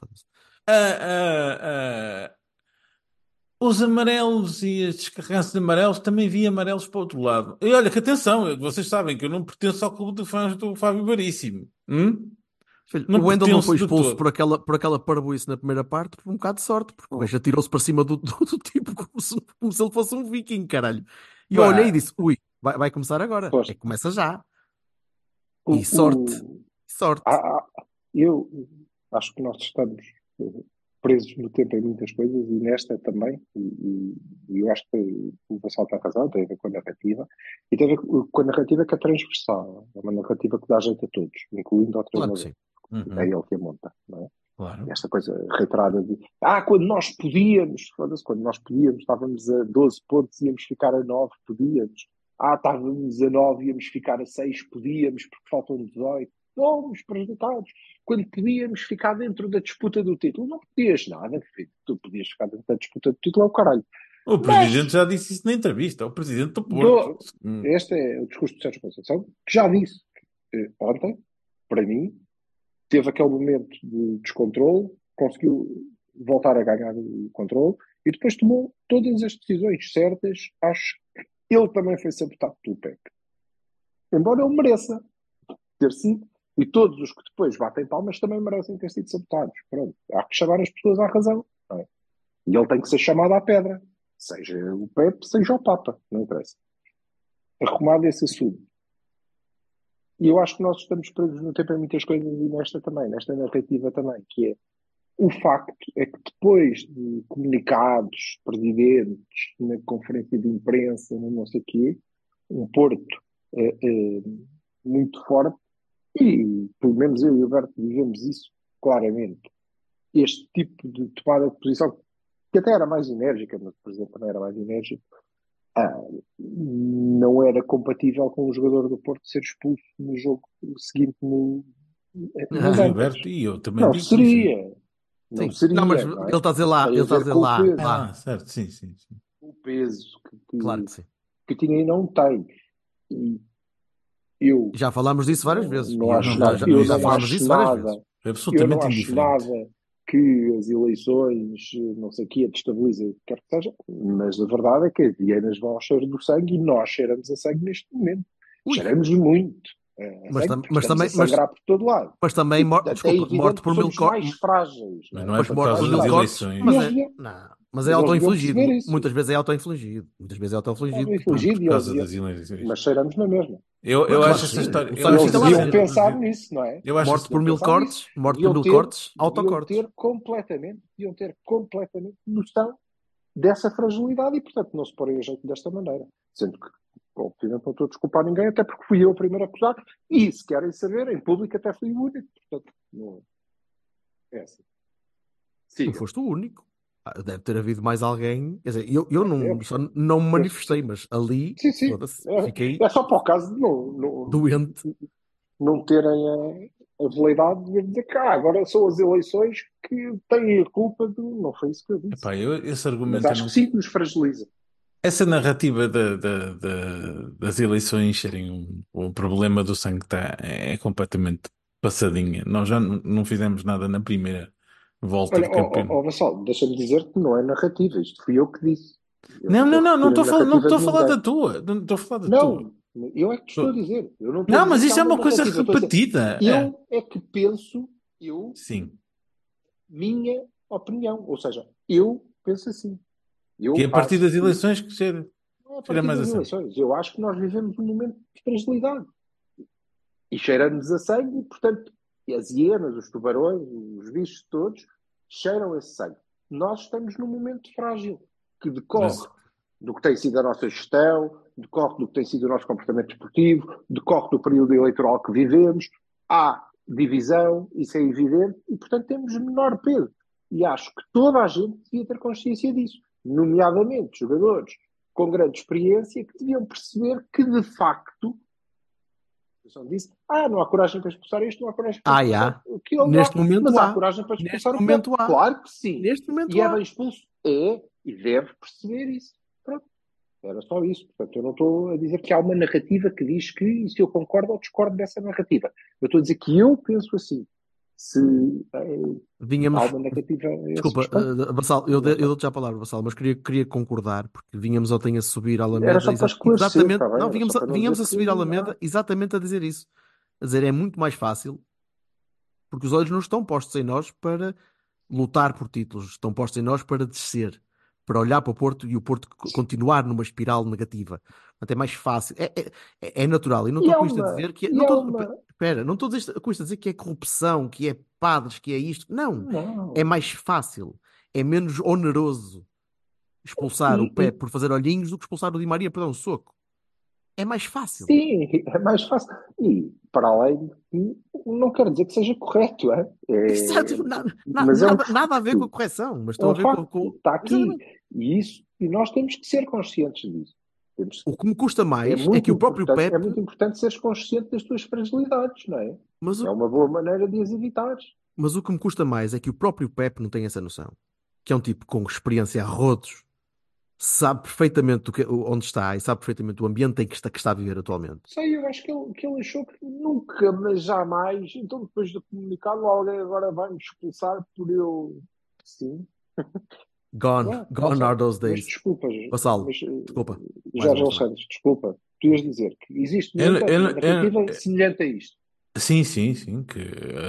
Ah, ah, ah. Os amarelos e as descarregações de amarelos também vi amarelos para o outro lado. E olha que atenção, vocês sabem que eu não pertenço ao clube de fãs do Fábio Veríssimo. Filho, Não o Wendel não pertenço foi de expulso todo. por aquela parboice na primeira parte por um bocado de sorte, porque o gajo atirou-se para cima do tipo como se ele fosse um viking, caralho. E eu olhei e Pá, disse: ui, vai começar agora. É Pois, que começa já. o, E sorte, o, sorte. eu acho que nós estamos presos no tempo em muitas coisas e nesta também, e eu acho que o Vassal está razão, tem a ver com a narrativa, e tem a ver com a narrativa que é transversal, é uma narrativa que dá jeito a todos, incluindo ao Claro que treinador, sim. é uhum, ele que a monta, não é? claro. Esta coisa reiterada de quando nós podíamos, foda-se, quando nós podíamos, estávamos a 12 pontos, íamos ficar a 9, podíamos. Estávamos a 9, íamos ficar a 6, podíamos, porque faltam 18. Fomos prejudicados. Quando podíamos ficar dentro da disputa do título, não podias nada, filho. Tu podias ficar dentro da disputa do título, é o caralho. O presidente Mas, já disse isso na entrevista, o presidente do Porto. do, este é o discurso de Sérgio Conceição, que já disse ontem, para mim, teve aquele momento de descontrole, conseguiu voltar a ganhar o controle e depois tomou todas as decisões certas. Acho que ele também foi sabotado pelo Pepe. Embora ele mereça ter sido, e todos os que depois batem palmas também merecem ter sido sabotados. Pronto, há que chamar as pessoas à razão. Não é? E ele tem que ser chamado à pedra. Seja o Pepe, seja o Papa, não interessa. Arrumado esse assunto. E eu acho que nós estamos presos no tempo em muitas coisas e nesta também, nesta narrativa também, que é o facto é que depois de comunicados, presidentes, na conferência de imprensa, no não sei o quê, um Porto muito forte, e pelo menos eu e o Alberto vivemos isso claramente. Este tipo de tomada de posição, que até era mais enérgica, mas o presidente também era mais enérgico, não era compatível com o jogador do Porto ser expulso no jogo seguinte nas Antas. Gilberto, e eu também Não digo isso. seria. Não Sim. Não, mas seria, não ele é? está a dizer lá, Tem ele a está a ver dizer com o lá, peso, lá. Certo, sim, sim, sim. o peso Claro que sim. que tinha e não tem. E eu Já falámos disso várias vezes. não Não acho nada, está, não eu Já não existe. falámos acho disso várias vezes. nada, É eu não absolutamente acho indiferente. nada que as eleições, não sei o quê, destabilizem, quer que seja, mas a verdade é que as hienas vão ao cheiro do sangue e nós cheiramos a sangue neste momento. Ui, Cheiramos muito a mas, sangue, porque mas estamos a também, mas, sangrar por todo lado. mas também, E até é desculpa, morte evidente que por mil somos mais cortes, frágeis, não Mas é? não é mas por Somos morte causa por mais mil das frágeis. cortes, eleições. E mas eles é, deviam, não, mas é mas eles deviam auto-infligido. perceber isso. Muitas vezes é auto-infligido. Muitas vezes é auto-infligido. Por Infligido, e eles causa deviam, das eleições. mas cheiramos na mesma. Eu Claro acho que essa sim. história. O Eu sangue acho Eles fica essa lá deviam dentro. pensar cena. nisso, não é? Eu acho Morte essa. por Deviam mil pensar nisso. cortes, morte por mil cortes, autocortes. Deviam ter completamente noção dessa fragilidade e, portanto, não se porem a jeito desta maneira. Sendo que, obviamente, não estou a desculpar ninguém, até porque fui eu o primeiro a acusar. E, se querem saber, em público até fui o único. Portanto, não é assim. Não foste o único. Deve ter havido mais alguém. Quer dizer, eu não, só não me manifestei, mas ali Sim. fiquei É só para o caso de doente. não terem a veleidade de dizer que agora são as eleições que têm a culpa do. Não foi isso que eu disse. Epá, esse Mas argumento eu acho não. que sim que nos fragiliza. Essa narrativa das eleições serem o problema do sangue é completamente passadinha. Nós já não fizemos nada na primeira volta Olha, de campeonato. Vassal, deixa-me dizer que não é narrativa. Isto fui eu que disse. Eu Não, não estou a estou repetir a a falar narrativa de da tua. Não estou a falar da ninguém. tua. Não, eu é que te estou a dizer. Eu não estou a Não, dizer mas que isso há é uma coisa narrativa. Eu estou a dizer, repetida. eu é que penso, Sim. minha opinião. Ou seja, eu penso assim. Que é a partir acho das que eleições que cheira não é a partir mais a das sangue. eleições. Eu acho que nós vivemos um momento de fragilidade. E cheiramos a sangue e, portanto, as hienas, os tubarões, os bichos todos cheiram esse sangue. Nós estamos num momento frágil que decorre do que tem sido a nossa gestão, decorre do que tem sido o nosso comportamento desportivo, decorre do período eleitoral que vivemos. Há divisão, isso é evidente, e, portanto, temos menor peso. E acho que toda a gente devia ter consciência disso, nomeadamente jogadores com grande experiência que deviam perceber que, de facto, disse, não há coragem para expulsar isto, não há coragem para expulsar aquilo. Neste momento mas há. há coragem para Neste expulsar o momento Pepe. há. Claro que sim. Neste momento e é há. bem expulso. É, e deve perceber isso. Pronto. Era só isso. Portanto, eu não estou a dizer que há uma narrativa que diz que, e se eu concordo ou discordo dessa narrativa. Eu estou a dizer que eu penso assim. Se há uma narrativa... Desculpa, Vassal, eu dou-te já a palavra, Vassal, mas queria concordar, porque vínhamos ontem a subir à Alameda. Era só para esclarecer, exatamente, tá bem? não, vínhamos a subir à Alameda exatamente a dizer isso. A dizer, é muito mais fácil, porque os olhos não estão postos em nós para lutar por títulos, estão postos em nós para descer, para olhar para o Porto e o Porto continuar numa espiral negativa. Portanto, é mais fácil. É natural. E não estou com isto a dizer que... Espera, não estou com isto a dizer que é corrupção, que é padres, que é isto. Não. É mais fácil. É menos oneroso expulsar o Pepe por fazer olhinhos do que expulsar o Di Maria por dar um soco. É mais fácil. Sim, é mais fácil. E, para além, não quero dizer que seja correto, é? Exato, mas nada a ver com a correção, mas estou é a ver com... Está aqui. E nós temos que ser conscientes disso. O que me custa mais é que o próprio Pepe... É muito importante seres consciente das tuas fragilidades, não é? É uma boa maneira de as evitares. Mas o que me custa mais é que o próprio Pepe não tem essa noção. Que é um tipo com experiência a rodos, sabe perfeitamente onde está e sabe perfeitamente o ambiente em que está a viver atualmente. Sei, eu acho que ele achou que nunca, mas jamais, então depois do comunicado, alguém agora vai me expulsar por eu... Sim. Gone are those days. Mas desculpa, desculpa. Jorge Alexandre, desculpa. Tu ias dizer que existe uma narrativa semelhante a isto. Sim, que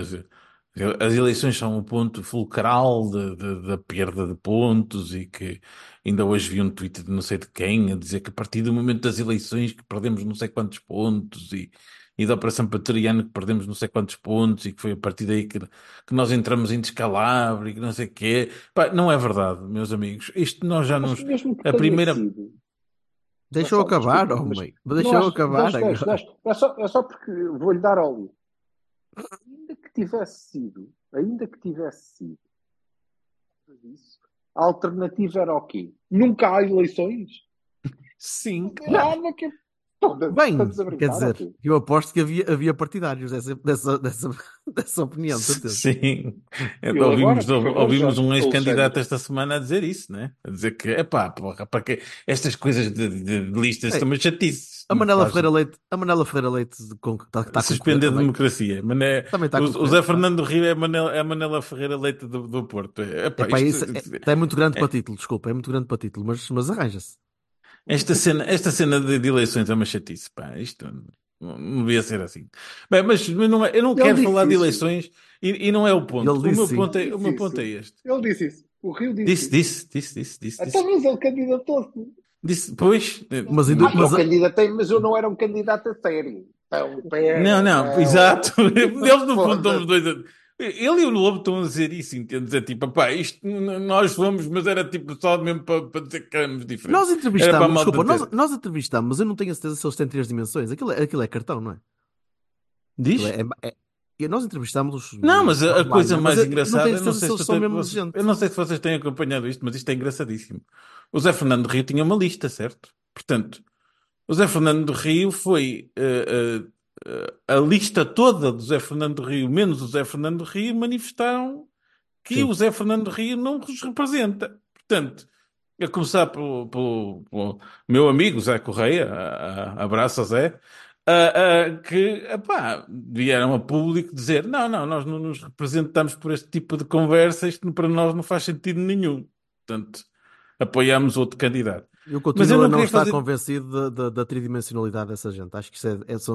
as eleições são um ponto fulcral da perda de pontos e que ainda hoje vi um tweet de não sei de quem a dizer que a partir do momento das eleições que perdemos não sei quantos pontos e da Operação Patriano que perdemos não sei quantos pontos e que foi a partir daí que nós entramos em descalabro e que não sei o quê. Pá, não é verdade, meus amigos. Isto nós já nos... A primeira... Deixa-o acabar, homem. Deixa-o acabar. É só porque vou-lhe dar óleo. Ainda que tivesse sido isso, a alternativa era o quê? Nunca há eleições? Sim, claro. Bem, quer dizer, eu aposto que havia partidários dessa opinião. Sim, ouvimos um ex-candidato esta semana a dizer isso, né? A dizer que, para que estas coisas de listas estão uma chatice. A Manela Ferreira Leite está a suspender a democracia. O Zé Fernando Rio é a Manela Ferreira Leite do Porto. É muito grande para título, desculpa, é muito grande para título, mas arranja-se. Esta cena de eleições é uma chatice, pá. Isto não devia ser assim. Bem, mas eu não quero falar de eleições e não é o ponto. O meu ponto é este. Ele disse isso. O Rio disse Disse. Então, mas ele candidatou-se. Disse, pois. Eu candidatei, mas eu não era um candidato a sério. Então, não, exato. Eles no fundo estão os dois Ele e o Lobo estão a dizer isso, entendes? É tipo, isto nós fomos, mas era tipo só mesmo para dizer que éramos diferentes. Nós entrevistamos, desculpa, nós entrevistamos, mas eu não tenho a certeza se eles têm 3 dimensões. Aquilo é cartão, não é? Diz? E nós entrevistámos Não, mas a online, coisa né? mais Mas eu não engraçada, tenho eu não certeza sei se se eles tu são tens- mesmo vocês- gente. eu não sei se vocês têm acompanhado isto, mas isto é engraçadíssimo. O Zé Fernando do Rio tinha uma lista, certo? Portanto, o Zé Fernando do Rio foi a lista toda do Zé Fernando do Rio, menos o Zé Fernando do Rio, manifestaram que Sim. o Zé Fernando do Rio não os representa. Portanto, a começar pelo meu amigo Zé Correia, abraço a Zé, que epá, vieram a público dizer: não, nós não nos representamos por este tipo de conversa, isto para nós não faz sentido nenhum. Portanto, apoiamos outro candidato. Eu Mas eu continuo a não não queria estar fazer. convencido da tridimensionalidade dessa gente. Acho que isso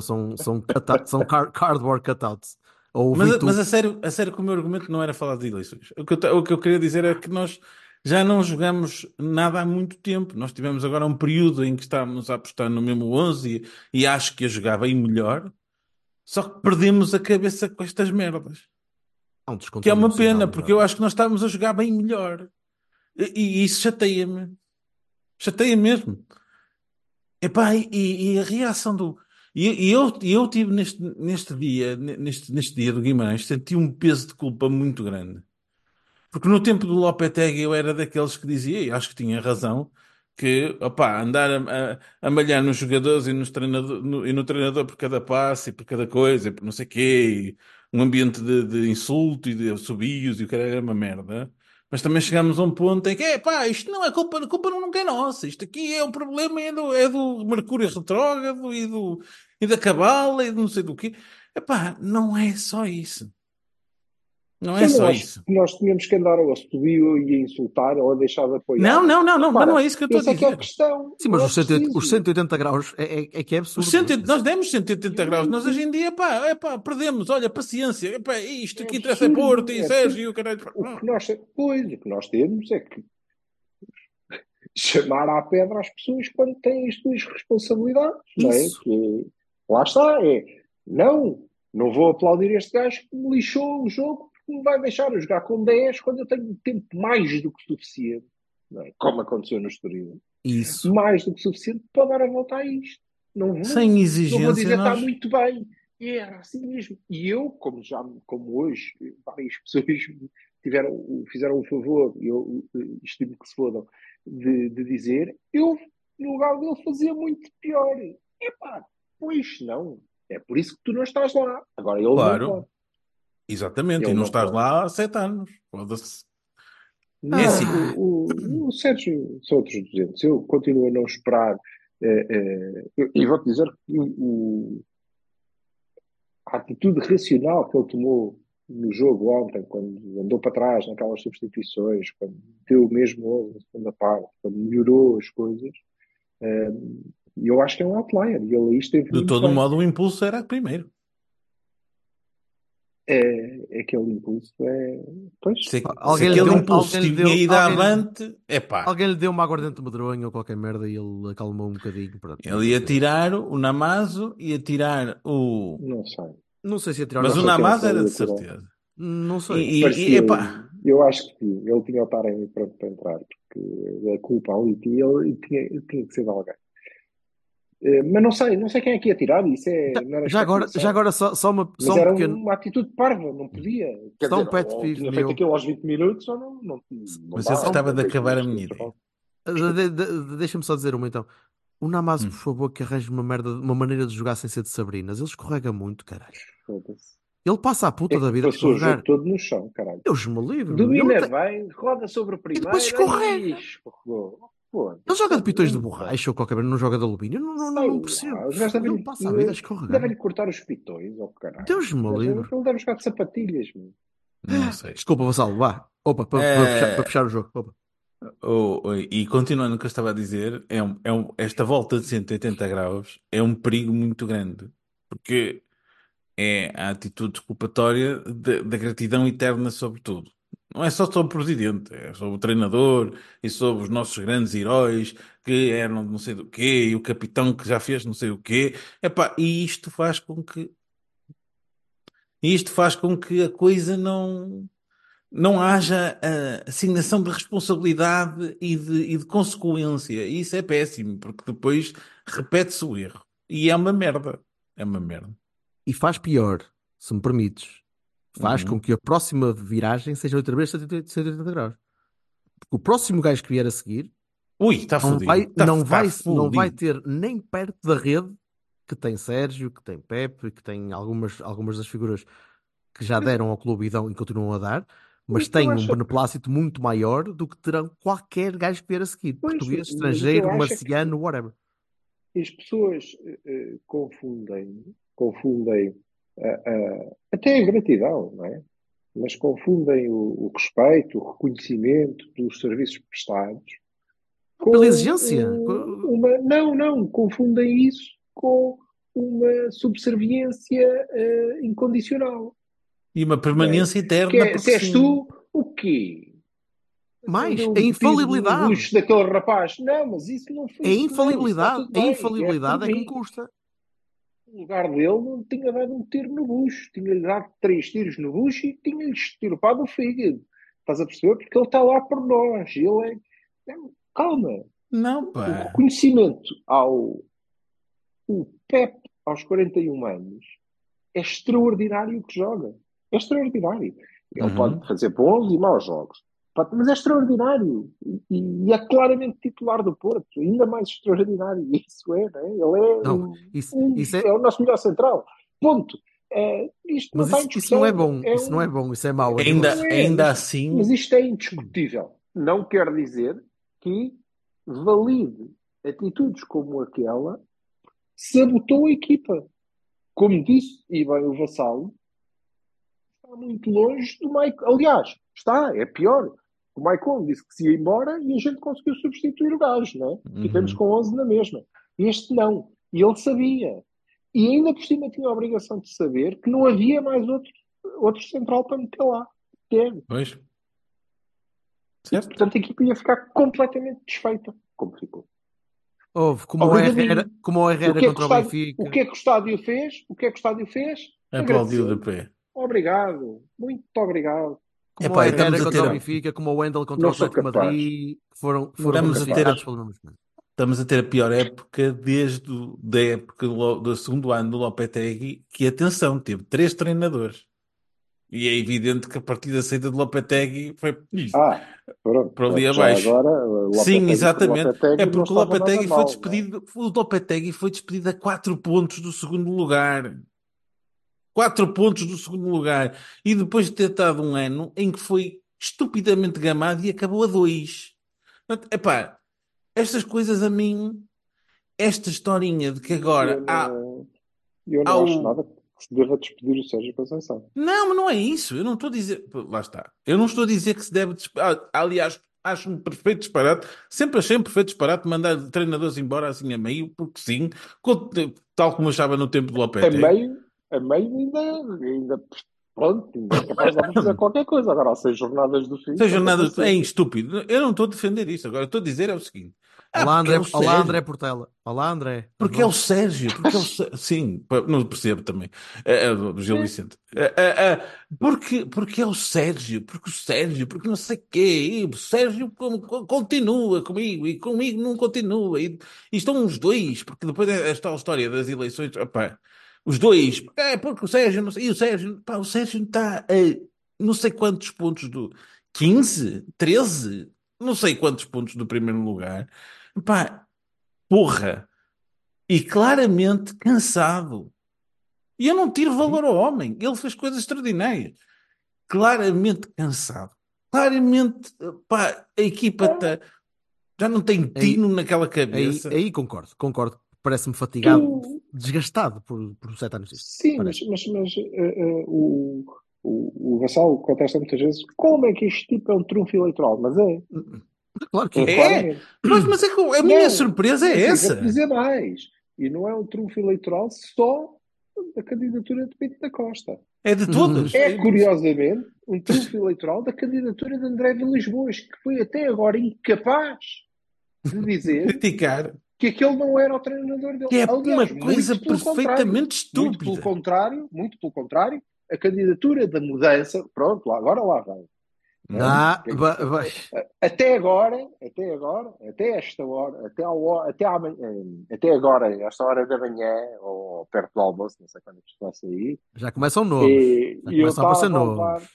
são cardboard cutouts. Ou o Mas VTube. a sério que o meu argumento não era falar de eleições. O que eu queria dizer é que nós já não jogamos nada há muito tempo. Nós tivemos agora um período em que estávamos a apostar no mesmo 11 e acho que a jogar bem melhor. Só que perdemos a cabeça com estas merdas. Há um Que é descontrole uma emocional pena, porque eu enorme. acho que nós estávamos a jogar bem melhor. E isso chateia-me. Chateia mesmo. Epá, e a reação do. E eu tive neste dia, neste dia do Guimarães, senti um peso de culpa muito grande. Porque no tempo do Lopetegui eu era daqueles que dizia, e acho que tinha razão, que opá, andar a malhar nos jogadores e no treinador por cada passe e por cada coisa, e por não sei quê, e um ambiente de insulto e de assobios e o cara era uma merda. Mas também chegámos a um ponto em que, pá, isto não é culpa, a culpa nunca é nossa, isto aqui é o problema, é do Mercúrio retrógrado e da Cabala e do não sei do quê. Epá, não é só isso. Não é Eu não só acho isso. que nós tínhamos que andar ou a subir e a insultar ou a deixar de apoiar. Não, não, não, não, mas não Repara, é isso que eu estou a essa é que é a dizer. questão. Sim, Não mas é os preciso. 180 graus é que é absurdo. Nós demos 180 graus, nós hoje em dia, pá, perdemos, olha, paciência, epá, isto É aqui interessa é Porto absurdo. e É Sérgio absurdo. e o caralho. O que nós temos é que chamar à pedra as pessoas quando têm as suas responsabilidades, não é? Isso. Lá está, não vou aplaudir este gajo que me lixou o jogo porque me vai deixar eu jogar com 10 quando eu tenho tempo mais do que suficiente, não é? Como aconteceu no Estoril, Isso. mais do que suficiente para dar a volta a isto. Não Sem vou, não vou exigência, dizer está nós. muito bem. E era assim mesmo. E eu, como hoje, várias pessoas fizeram o favor, e eu estimo que se fodam, de dizer, eu, no lugar dele, fazia muito pior. Epá, pois não. É por isso que tu não estás lá. Agora ele não pode. Claro, exatamente, e Ele não não estás pode. lá há 7 anos. Foda-se. É Não, assim, o Sérgio são outros 200. Eu continuo a não esperar. E vou-te dizer que a atitude racional que ele tomou no jogo ontem, quando andou para trás naquelas substituições, quando deu o mesmo 11 na segunda parte, quando melhorou as coisas, eh, eu acho que é um outlier e ele aí esteve de muito todo bem. modo, o impulso era primeiro. Aquele impulso pois, Se, se Alguém lhe aquele deu, impulso alguém lhe tinha deu, ido avante, alguém lhe deu uma aguardente medronha ou qualquer merda e ele acalmou um bocadinho. Pronto, e ele ia aconteceu. tirar o Namazo, ia tirar o. não sei. Não sei se ia tirar o Mas Não o sei Namazo. quem é Namazo que ele era de ia tirar. certeza. Não sei. Parecia, eu acho que sim. Ele tinha o Taremi pronto para entrar, porque a culpa ali tinha que ser de alguém. Mas não sei quem é que ia tirar, isso não era Já especulação. agora só Mas um era pequeno. uma atitude parva, não podia. Quer Só um dizer, pet ou peeve tinha feito meu. aquilo aos 20 minutos ou não Mas eu dá. gostava de 10 acabar a minutos de minha ideia. intervalo. Deixa-me só dizer uma então. O Namazo, por favor, que arranje uma merda, uma maneira de jogar sem ser de Sabrinas. Ele escorrega muito, caralho. Foda-se. Ele passa a puta É da que vida a passou o jogo escorregar. todo no chão, caralho. Deus me livre, meu. Domina bem, roda sobre o E depois primeiro, escorrega. aí escorregou. Foda-se, Ele joga de pitões de não pode. borracha ou qualquer merda, não joga de alumínio. Sei Não percebo. lá, os gajos Ele passa a vida a escorregar. devem cortar os pitões, oh caralho. Deus me livre. Ele deve jogar de sapatilhas, meu. Não sei. Desculpa, Vassalo, vá. Opa, para fechar o jogo. Opa. E continuando o que eu estava a dizer, esta volta de 180 graus é um perigo muito grande, porque é a atitude culpatória da gratidão eterna sobre tudo. Não é só sobre o presidente, é sobre o treinador e sobre os nossos grandes heróis que eram não sei do quê e o capitão que já fez não sei o quê. Epá, e isto faz com que a coisa não haja a assignação de responsabilidade e de consequência. E isso é péssimo, porque depois repete-se o erro. E é uma merda. É uma merda. E faz pior. se me permites, faz com que a próxima viragem seja outra vez 180 graus. Porque o próximo gajo que vier a seguir Ui, está não fodido. vai, Tá não vai, não vai fodido. ter nem perto da rede que tem Sérgio, que tem Pepe, que tem algumas das figuras que já deram ao clube e continuam a dar, mas Eu tem um acho, beneplácito muito maior do que terão qualquer gajo que vier a seguir. pois, Português, mas o que eu estrangeiro, acho é que marciano, whatever. as pessoas confundem até a gratidão, não é? Mas confundem o respeito, o reconhecimento dos serviços prestados com Pela exigência. uma. Não, confundem isso com uma subserviência incondicional. E uma Não é? permanência Que eterna, é, porque se és sim. tu, o quê? Mais, Deu a um tiro no infalibilidade. bucho daquele rapaz. Não, mas isso não foi A isso, não. Isso está infalibilidade, tudo a bem. infalibilidade é que me Mim. custa. No lugar dele, não tinha dado um tiro no bucho. Tinha-lhe dado 3 tiros no bucho e tinha-lhe estirpado o fígado. Estás a perceber? Porque ele está lá por nós. Ele é. Calma. Não, O pá. reconhecimento o Pep aos 41 anos é extraordinário o que joga. É extraordinário. Ele pode fazer bons e maus jogos. Mas é extraordinário. E é claramente titular do Porto. Ainda mais extraordinário. Isso é, não é? Ele é, Não, isso é. é o nosso melhor central. Ponto. Isto não Mas está em isso não é discussão. bom. Isso não é bom. Isso é mau. É Ainda, negócio. Não é, ainda mas assim, isto é indiscutível. Não quer dizer que valide atitudes como aquela sabotou a equipa. Como disse, e bem o Vassalo, está muito longe do Maicon. Aliás, é pior. O Maicon disse que se ia embora e a gente conseguiu substituir o gajo, não é? Ficamos com 11 na mesma. Este não. E ele sabia. E ainda por cima tinha a obrigação de saber que não havia mais outro central para meter lá. Teve. pois, E, certo? portanto, a equipa ia ficar completamente desfeita, como ficou. Houve como o Obrigadinho. Herrera contra o Benfica. O que é que o estádio fez? O que é que o estádio fez? Aplaudiu de Agradeceu. pé. Obrigado. Muito obrigado. Como Epá, o e estamos Herrera a contra o ter, Benfica, como o Wendel contra o Não sou Atlético de capaz. Madrid, que foram estamos a ter, crucificados pelo mesmo coisa. estamos a ter a pior época desde da época do segundo ano do Lopetegui, que, atenção, teve 3 treinadores. E é evidente que a partir da saída do Lopetegui foi Pronto. por ali Já abaixo. agora, Sim, exatamente. É Lopetegui não porque o estava nada Lopetegui foi mal, não é? despedido, o Lopetegui foi despedido a 4 pontos do segundo lugar. 4 pontos do segundo lugar. E depois de ter estado um ano em que foi estupidamente gamado e acabou a 2. Portanto, epá, estas coisas a mim, esta historinha de que agora Eu há não acho o. nada que se deva despedir o Sérgio Conceição. Não, mas não é isso. Eu não estou a dizer. Lá está. Eu não estou a dizer que se deve. Aliás, acho um perfeito disparate. Sempre achei um perfeito disparate mandar treinadores embora assim a meio, porque sim, tal como achava no tempo do Lopetegui. A meio pronto, ainda é capaz de dar para fazer qualquer coisa. Agora, há 6 jornadas do fim, Seja só nada. para É ser. estúpido. Eu não estou a defender isso. Agora, estou a dizer é o seguinte. Olá Porque é André, o olá André Sérgio. Portela. Olá André, estás Porque é o bom? Sérgio, sim, não percebo também, do Gil Vicente. Porque é o Sérgio, porque não sei quê, e o Sérgio continua comigo, e comigo não continua, e estão os dois, porque depois esta história das eleições, opá, os dois, porque o Sérgio, não sei, e o Sérgio, pá, o Sérgio está a não sei quantos pontos 15, 13, não sei quantos pontos do primeiro lugar, pá, porra. E claramente cansado. E eu não tiro valor ao homem. Ele fez coisas extraordinárias. Claramente cansado. Claramente, pá, a equipa já não tem Aí, tino naquela aí, cabeça. aí concordo. Parece-me fatigado, Tu, desgastado por 7 anos disto. sim, Parece. mas o Vassal contesta muitas vezes como é que este tipo é um trunfo eleitoral. Mas Claro que é é. claramente. Mas é que a minha surpresa é Mas vou-te essa. dizer mais. E não é um trunfo eleitoral só da candidatura de Pinto da Costa. É de todas. É, curiosamente, um trunfo eleitoral da candidatura de André Vilas Boas, que foi até agora incapaz de dizer Criticar. que aquele não era o treinador dele. Que é Aliás, uma coisa muito pelo contrário. perfeitamente estúpida. Muito pelo contrário, a candidatura da mudança, pronto, agora lá vem. Até agora, até esta hora, até agora, esta hora da manhã, ou perto do almoço, não sei quando é que isto vai sair, Já começam novos. Já e eu começam a aparecer estava novos.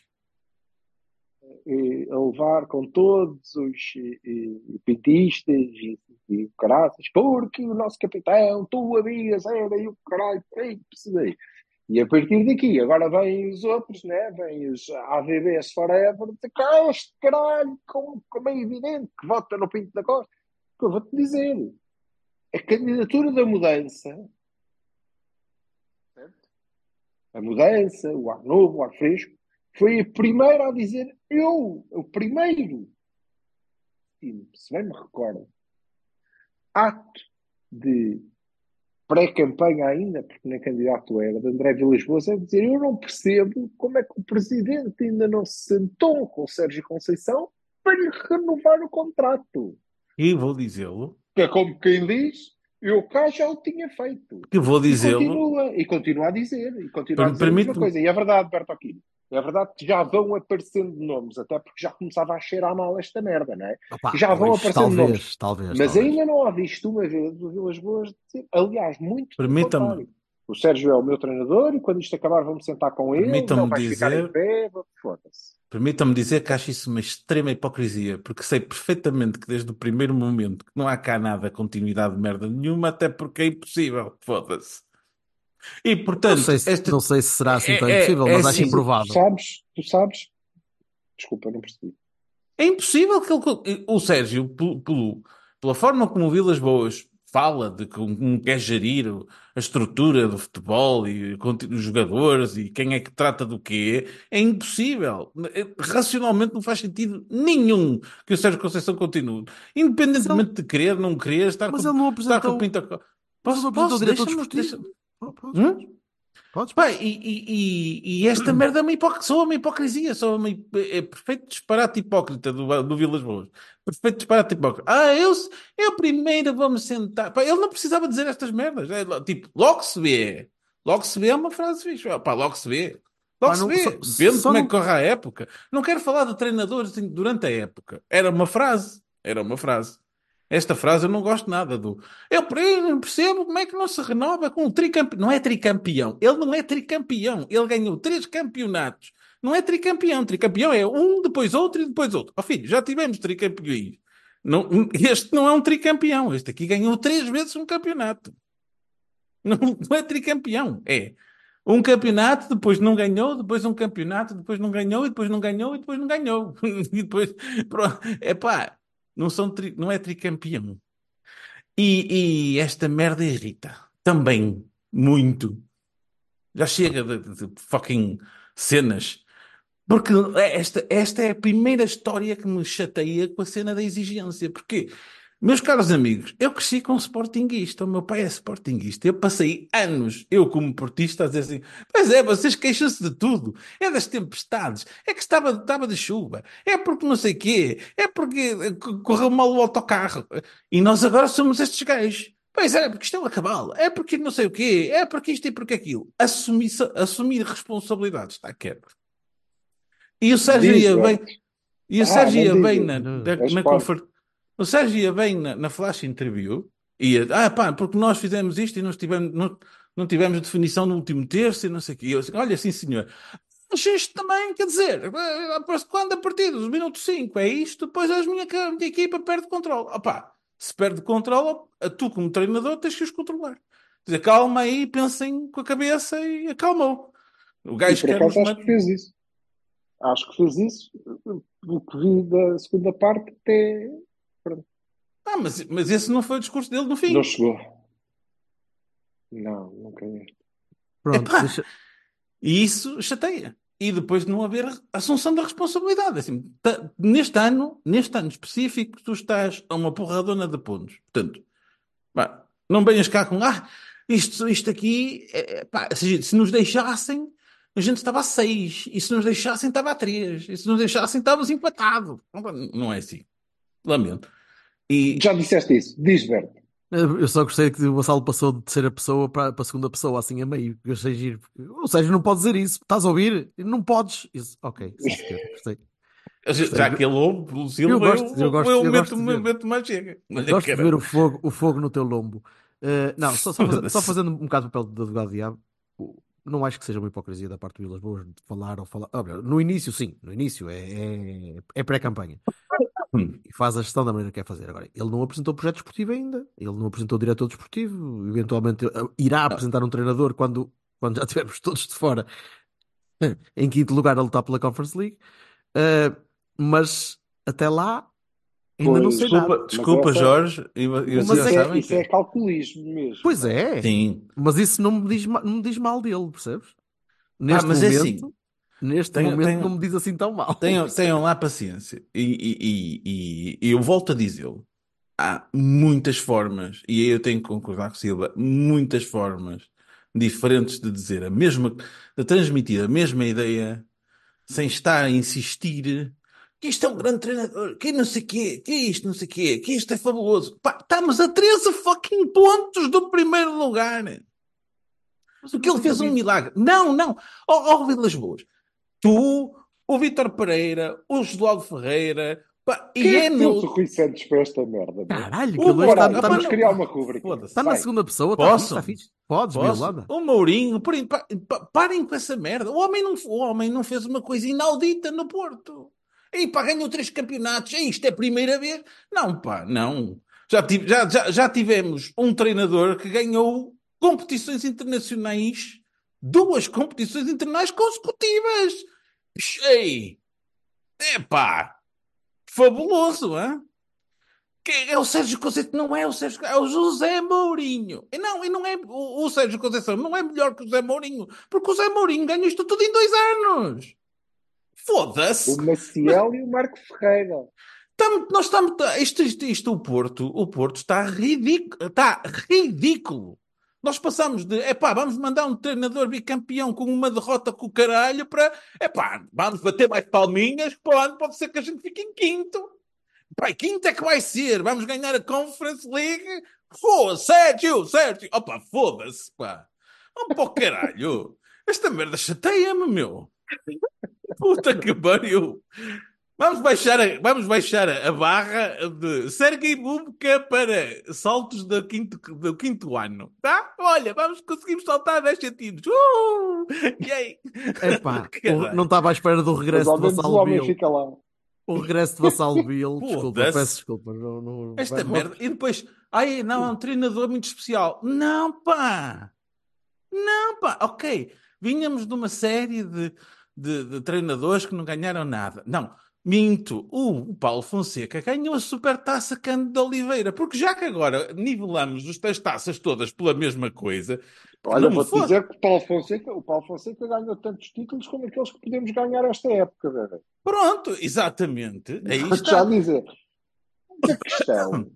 a levar com todos os petistas e caraças, porque o nosso capitão, tu havias, era, e o caralho, ei, precisei. E a partir daqui, agora vêm os outros, né? Vêm os AVBs Forever, dizer que este caralho, como é evidente, que vota no Pinto da Costa. Que eu vou-te dizer, a candidatura da mudança, certo? A mudança, o ar novo, o ar fresco, foi a primeira a dizer, o primeiro, se bem me recordo, ato de pré-campanha ainda, porque nem candidato era, de André Vilas Boas, é dizer, eu não percebo como é que o Presidente ainda não se sentou com o Sérgio Conceição para lhe renovar o contrato. E vou dizê-lo. Que é como quem diz, eu cá já o tinha feito. Que vou dizê-lo. E continua a dizer a mesma coisa. E é verdade, Berto Aquino. É verdade que já vão aparecendo nomes, até porque já começava a cheirar mal esta merda, não é? Opa, já vão aparecendo nomes. Talvez. Ainda não há visto uma vez o Vilas Boas dizer, aliás, muito pelo Permita-me. contrário. O Sérgio é o meu treinador e quando isto acabar vamos sentar com ele, não vais ficar em pé, foda-se. Permita-me dizer que acho isso uma extrema hipocrisia, porque sei perfeitamente que desde o primeiro momento que não há cá nada, continuidade de merda nenhuma, até porque é impossível, foda-se. E portanto, não sei se será assim tão impossível, mas acho improvável. Tu sabes? Desculpa, não percebi. É impossível que o Sérgio, pela forma como o Vilas Boas fala de como quer gerir a estrutura do futebol e os jogadores e quem é que trata do quê, é impossível. Racionalmente não faz sentido nenhum que o Sérgio Conceição continue. Independentemente de querer, não querer, estar mas ele não apresentou... Posso? Deixa-me... Podes. Pá, e esta merda soa uma hipocrisia, é perfeito disparate hipócrita do Vilas Boas. Perfeito disparate hipócrita. Eu primeiro vou-me sentar. Pá, ele não precisava dizer estas merdas. Tipo, logo se vê. Logo se vê é uma frase fixe. Pá, logo se vê. Logo se vê. Depende como é que corre a época. Não quero falar de treinadores durante a época. Era uma frase. Esta frase eu não gosto nada do... Eu percebo como é que não se renova com o tricampeão. Não é tricampeão. Ele não é tricampeão. Ele ganhou 3 campeonatos. Não é tricampeão. Tricampeão é um, depois outro e depois outro. Ó filho, já tivemos tricampeões. Não, este não é um tricampeão. Este aqui ganhou 3 vezes um campeonato. Não é tricampeão. É um campeonato, depois não ganhou, depois um campeonato, depois não ganhou, e depois não ganhou, e depois não ganhou. E depois... Epá... Não é tricampeão. E esta merda irrita. Também. Muito. Já chega de fucking cenas. Porque esta é a primeira história que me chateia com a cena da exigência. Porque, meus caros amigos, eu cresci com um sportinguista. O meu pai é sportinguista. Eu passei anos, eu como portista, a dizer assim: pois é, vocês queixam-se de tudo. É das tempestades. É que estava de chuva. É porque não sei quê. É porque correu mal o autocarro. E nós agora somos estes gajos. Pois é, porque isto é uma cabala. É porque não sei o quê. É porque isto e porque aquilo. Assumir responsabilidades. Está quieto. E o Sérgio ia bem. E o Sérgio ia bem na conferência. O Sérgio ia bem na flash interview. Ia, pá, porque nós fizemos isto e não tivemos definição no último terço e não sei o quê. E eu disse, olha, sim senhor. Mas isto também, quer dizer, quando a partir dos minutos 5 é isto, depois a minha equipa perde controle. Opá, se perde controle, tu como treinador tens que os controlar. Quer dizer, calma aí, pensem com a cabeça e acalmou. O gajo por acaso acho que fez isso. Acho que fez isso. O que vi da segunda parte até... Mas esse não foi o discurso dele no fim. Não chegou. Não, nunca é. Pronto, E isso chateia. E depois de não haver assunção da responsabilidade. Assim, neste ano específico, tu estás a uma porradona de pontos. Portanto, não venhas cá com isto aqui, se nos deixassem, a gente estava a 6. E se nos deixassem, estava a 3. E se nos deixassem, estávamos empatados. Não é assim. Lamento. Já disseste isso. Diz, Berto. Eu só gostei que o Gonçalo passou de terceira pessoa para a segunda pessoa, assim a meio. Eu achei giro. Ou seja, não pode dizer isso. Estás a ouvir? Não podes. Isso. Ok, sim, gostei. Já que ele ouve pelo Silva, eu meto mais chega. Gosto de ver o fogo no teu lombo. Não, só fazendo um bocado o papel de advogado diabo, não acho que seja uma hipocrisia da parte do Vilas Boas de falar ou falar. No início, sim, no início é pré-campanha e faz a gestão da maneira que quer fazer. Agora, ele não apresentou projeto desportivo ainda, ele não apresentou diretor desportivo, eventualmente irá apresentar um treinador quando já estivermos todos de fora, em quinto lugar, a lutar pela Conference League. Mas até lá ainda não sei nada. Desculpa, Jorge. Isso é calculismo mesmo. Pois é. Sim. Mas isso não me diz mal dele, percebes? Neste mas momento, é assim. Neste momento não me diz assim tão mal. Tenham lá paciência. E eu volto a dizê-lo. Há muitas formas, e aí eu tenho que concordar com o Silva, muitas formas diferentes de dizer de transmitir a mesma ideia, sem estar a insistir que isto é um grande treinador, que não sei quê, que isto não sei quê, que isto é fabuloso. Pá, estamos a 13 fucking pontos do primeiro lugar. Porque ele fez um milagre. Não. Ó, Vilas Boas. Tu, o Vítor Pereira, o Josualdo Ferreira... Pá, Quem é que trouxe o Rui Santos para esta merda? Caralho, que ele vamos criar uma rubrica. Está na segunda pessoa, está fixe. Podes, Violanda. O Mourinho, parem com essa merda. O homem não fez uma coisa inaudita no Porto. E pá, ganhou 3 campeonatos. Isto é a primeira vez? Não, pá, não. Já tivemos um treinador que ganhou competições internacionais, 2 competições internacionais consecutivas. Ei, pá, fabuloso, hein? É o Sérgio Conceição, não é o Sérgio, é o José Mourinho. E não é o Sérgio Conceição, não é melhor que o José Mourinho, porque o José Mourinho ganhou isto tudo em 2 anos. Foda-se. O Maciel e o Marco Ferreira. Nós estamos. O Porto está ridículo. Está ridículo. Nós passamos de, vamos mandar um treinador bicampeão com uma derrota com o caralho para, vamos bater mais palminhas, pode ser que a gente fique em quinto. Pá, quinto é que vai ser. Vamos ganhar a Conference League. Foda-se, Sérgio. Opa, foda-se, pá. Vamos para o caralho. Esta merda chateia-me, meu. Puta que pariu. Vamos baixar a barra de Sergei Bubka para saltos do quinto ano, tá? Olha, conseguimos saltar 10 centímetros. E aí? Não estava à espera do regresso de Vassal Bill. Fica lá. O regresso de Vassal Bill. Peço desculpa. Não, esta merda. E depois, é um treinador muito especial. Não, pá. Ok. Vínhamos de uma série de treinadores que não ganharam nada. Não. Minto, o Paulo Fonseca ganhou a Supertaça Cândido de Oliveira, porque já que agora nivelamos as taças todas pela mesma coisa... Olha, vou-te dizer que o Paulo Fonseca ganhou tantos títulos como aqueles que podemos ganhar esta época, velho. Pronto, exatamente. Aí está. Já dizer. A questão,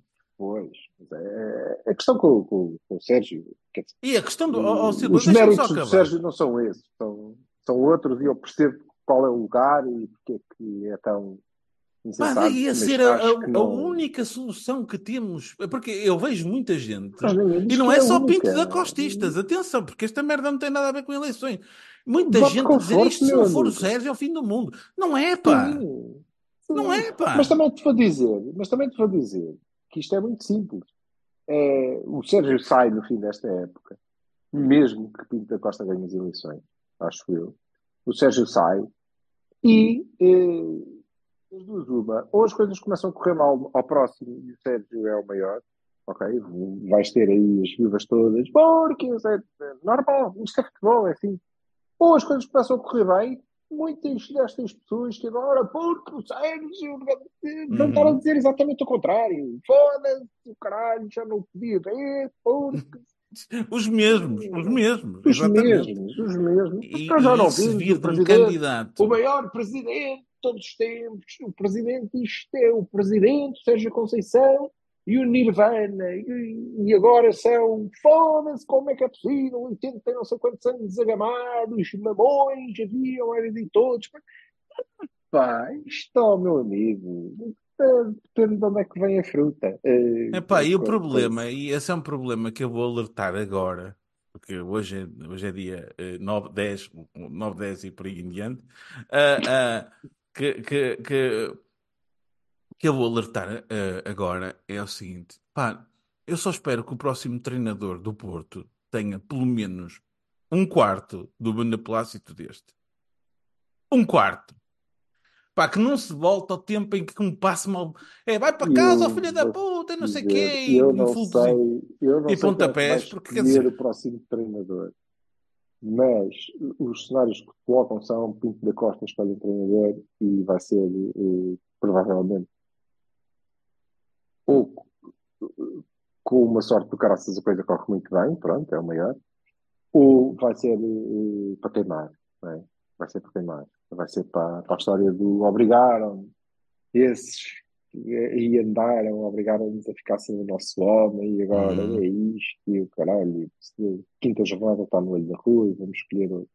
a questão com o Sérgio... E a questão do... os méritos do Sérgio não são esses, são outros, e eu percebo qual é o lugar e porque é que é tão insensato. Mas ia ser a única solução que temos, porque eu vejo muita gente, e não é só pinto da costistas, atenção, porque esta merda não tem nada a ver com eleições. Muita gente dizer isto, se não for o Sérgio, é o fim do mundo. Não é, pá. Sim. Não é, pá. Mas também te vou dizer que isto é muito simples. O Sérgio sai no fim desta época, mesmo que Pinto da Costa ganhe as eleições, acho eu. O Sérgio sai e as duas uma. Ou as coisas começam a correr mal ao próximo e o Sérgio é o maior, ok? Vais ter aí as vivas todas, porque é normal, isto é futebol, é assim. Ou as coisas começam a correr bem, muitas destas pessoas que agora, porque o Sérgio vão estar a dizer exatamente o contrário. Foda-se, o caralho, já não podia ver, porque... Os mesmos. E já não vimos o candidato. O maior presidente de todos os tempos. O presidente, isto é o presidente, Sérgio Conceição, e o Nirvana. E agora são, foda-se, como é que é possível? 80 e não sei quantos anos a gamar, os mamões, haviam, eram de todos. Pá, isto, meu amigo... Depende de onde é que vem a fruta. E o problema, e esse é um problema que eu vou alertar agora, porque hoje é dia 9, 10 e por aí em diante. que eu vou alertar agora é o seguinte. Pá, eu só espero que o próximo treinador do Porto tenha pelo menos um quarto do beneplácito deste. Um quarto. Pá, que não se volta ao tempo em que um passe mal... vai para casa, ó Eu filha da vou puta, e não sei o dizer, quê, e fultos eu não e sei quem é que vai pontapés, porque quer escolher dizer... o próximo treinador, mas os cenários que colocam são Pinto da Costa escolhe um treinador e vai ser provavelmente ou com uma sorte do caraças a coisa corre muito bem, pronto, é o maior, ou vai ser para queimar, não é? Vai ser para queimar, vai ser para a história do obrigaram esses e andaram, obrigaram-nos a ficar sem o nosso homem e agora é isto e o caralho, quinta jornada está no olho da rua e vamos escolher outro.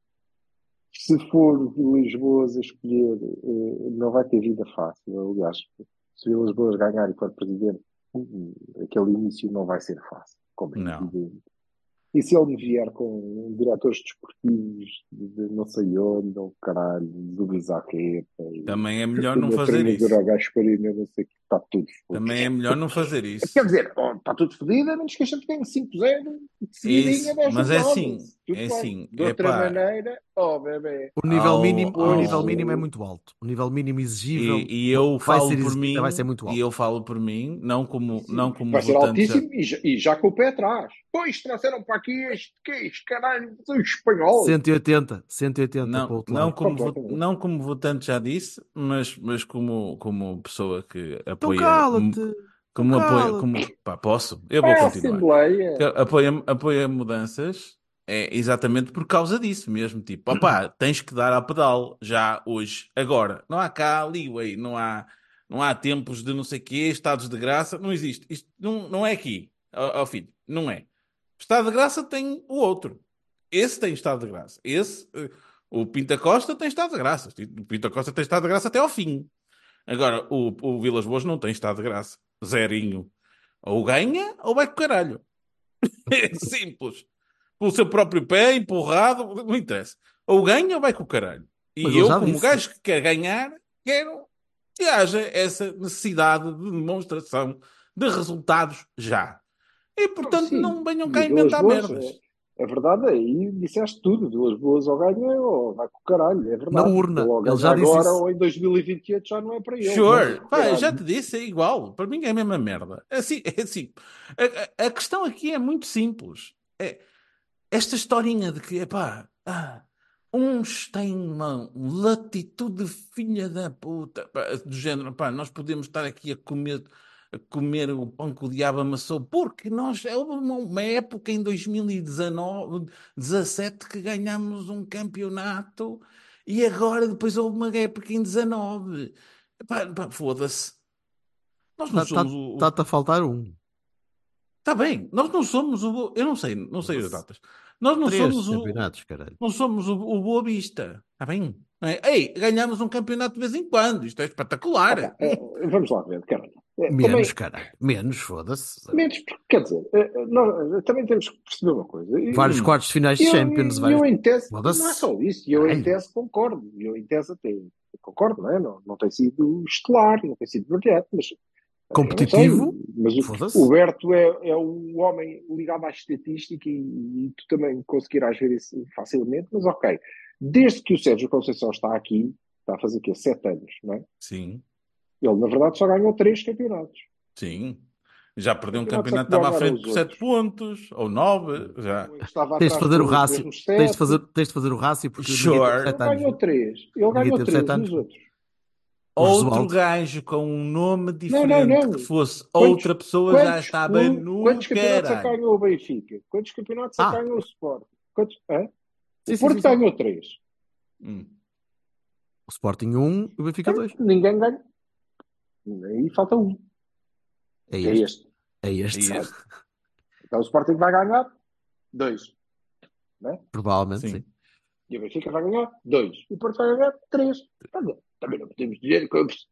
Se for Vilas Boas a escolher, não vai ter vida fácil. Aliás, se Vilas Boas ganhar e for presidente, aquele início não vai ser fácil, como é Não. evidente. E se ele me vier com diretores desportivos de não sei onde, ou caralho, do Bizarreta, Também é melhor o não meu fazer treinador isso. ao Gasparino, eu não sei o que, está tudo fodido. Também é melhor não fazer isso. Quer dizer, está tudo fodido, a menos que a gente tenha 5-0 de seguidinha Isso, 10 mas é jornadas. assim, Tudo é bem. assim, De é outra pá, maneira, bebê. O nível ao, mínimo, o nível ao, mínimo é muito alto. O nível mínimo exigível e eu vai falo ser por exigido, vai ser mim, muito e alto. eu falo por mim, não como Vai ser votante já. altíssimo e já com o pé atrás. Pois trouxeram para aqui este caralho, são espanhol. 180 para o Não, outro lado. Completamente. não como votante já disse, mas como pessoa que Então apoia, cala-te, então cala-te. pá, posso, eu É vou a continuar. Assembleia. Que apoia mudanças é exatamente por causa disso mesmo, tipo, opá, tens que dar ao pedal já hoje, agora. Não há cá leeway, não há tempos de não sei quê, estados de graça, não existe. Isto não é aqui, ao filho, não é. Estado de graça tem o outro. Esse tem estado de graça. O Pinta Costa tem estado de graça. O Pinta Costa tem estado de graça até ao fim. Agora, o Vilas Boas não tem estado de graça. Zerinho. Ou ganha ou vai com o caralho. É simples. Pelo seu próprio pé, empurrado, não interessa. Ou ganha ou vai com o caralho. Mas E ele eu, já como disse. gajo que quer ganhar, quero que haja essa necessidade de demonstração de resultados já. E, portanto, Sim, não venham cá e Vilas inventar Boas, merdas. a verdade é, aí disseste tudo, Vilas Boas ou ganha ou vai com o caralho, é Na verdade. Ele urna, ou ele ganha já disse agora isso. ou em 2028 já não é para ele, vai Sure, com o pá, já caralho. te disse, é igual. Para mim é a mesma merda. É assim, é assim. A questão aqui é muito simples. Esta historinha de que, epá, uns têm uma latitude filha da puta, pá, do género, pá, nós podemos estar aqui a comer o pão que o diabo amassou, porque houve uma época em 2019, 17 que ganhámos um campeonato e agora depois houve uma época em 19. Pá, foda-se. Nós não somos o. Está-te a faltar um. Está bem, nós não somos o. Eu não sei as datas. Nós não 3 somos o. campeonatos, caralho. Não somos o Boa Vista. Está bem? Não é? Ei, ganhamos um campeonato de vez em quando. Isto é espetacular. Vamos lá ver, caralho. Menos, Também, caralho. Menos, foda-se. menos, porque, quer dizer, nós também temos que perceber uma coisa. Vários quartos de finais de Champions, vários. Eu em tese, não é Foda-se. só isso, eu em Caralho. tese concordo, eu em tese até concordo, não é? Não tem sido estelar, não tem sido brilhante, mas Competitivo, eu não sei, mas foda-se. o Berto é o homem ligado à estatística e tu também conseguirás ver isso facilmente, mas ok. Desde que o Sérgio Conceição está aqui, está a fazer o quê? 7 anos, não é? Sim, Ele, na verdade, só ganhou 3 campeonatos. sim. Já perdeu um Campeonatos é campeonato, que estava à ganharam frente os por 7 outros. pontos, ou 9, já. O que estava Tens de atrás fazer o perdeu os rácio. mesmos Tens de 7. fazer o rácio porque ninguém Sure. teve 7 Ele anos. ganhou 3. Ele Ninguém ganhou teve 3 7 anos. nos outros. O Outro Josualdo. gajo com um nome Não. diferente que fosse outra pessoa já estava Quantos no campeonatos é que caralho. ganhou o Benfica? Quantos campeonatos é que ganhou o Sport? Hã? Sim, O Porto ganhou 3. Hum. O Sporting 1 e o Benfica 2. Ninguém ganha. Aí falta um. É Que é este. este. É este. E este. Então o Sporting vai ganhar 2. Provavelmente, Sim. sim. E o Benfica vai ganhar 2. E o Porto vai ganhar 3. Também não podemos dizer que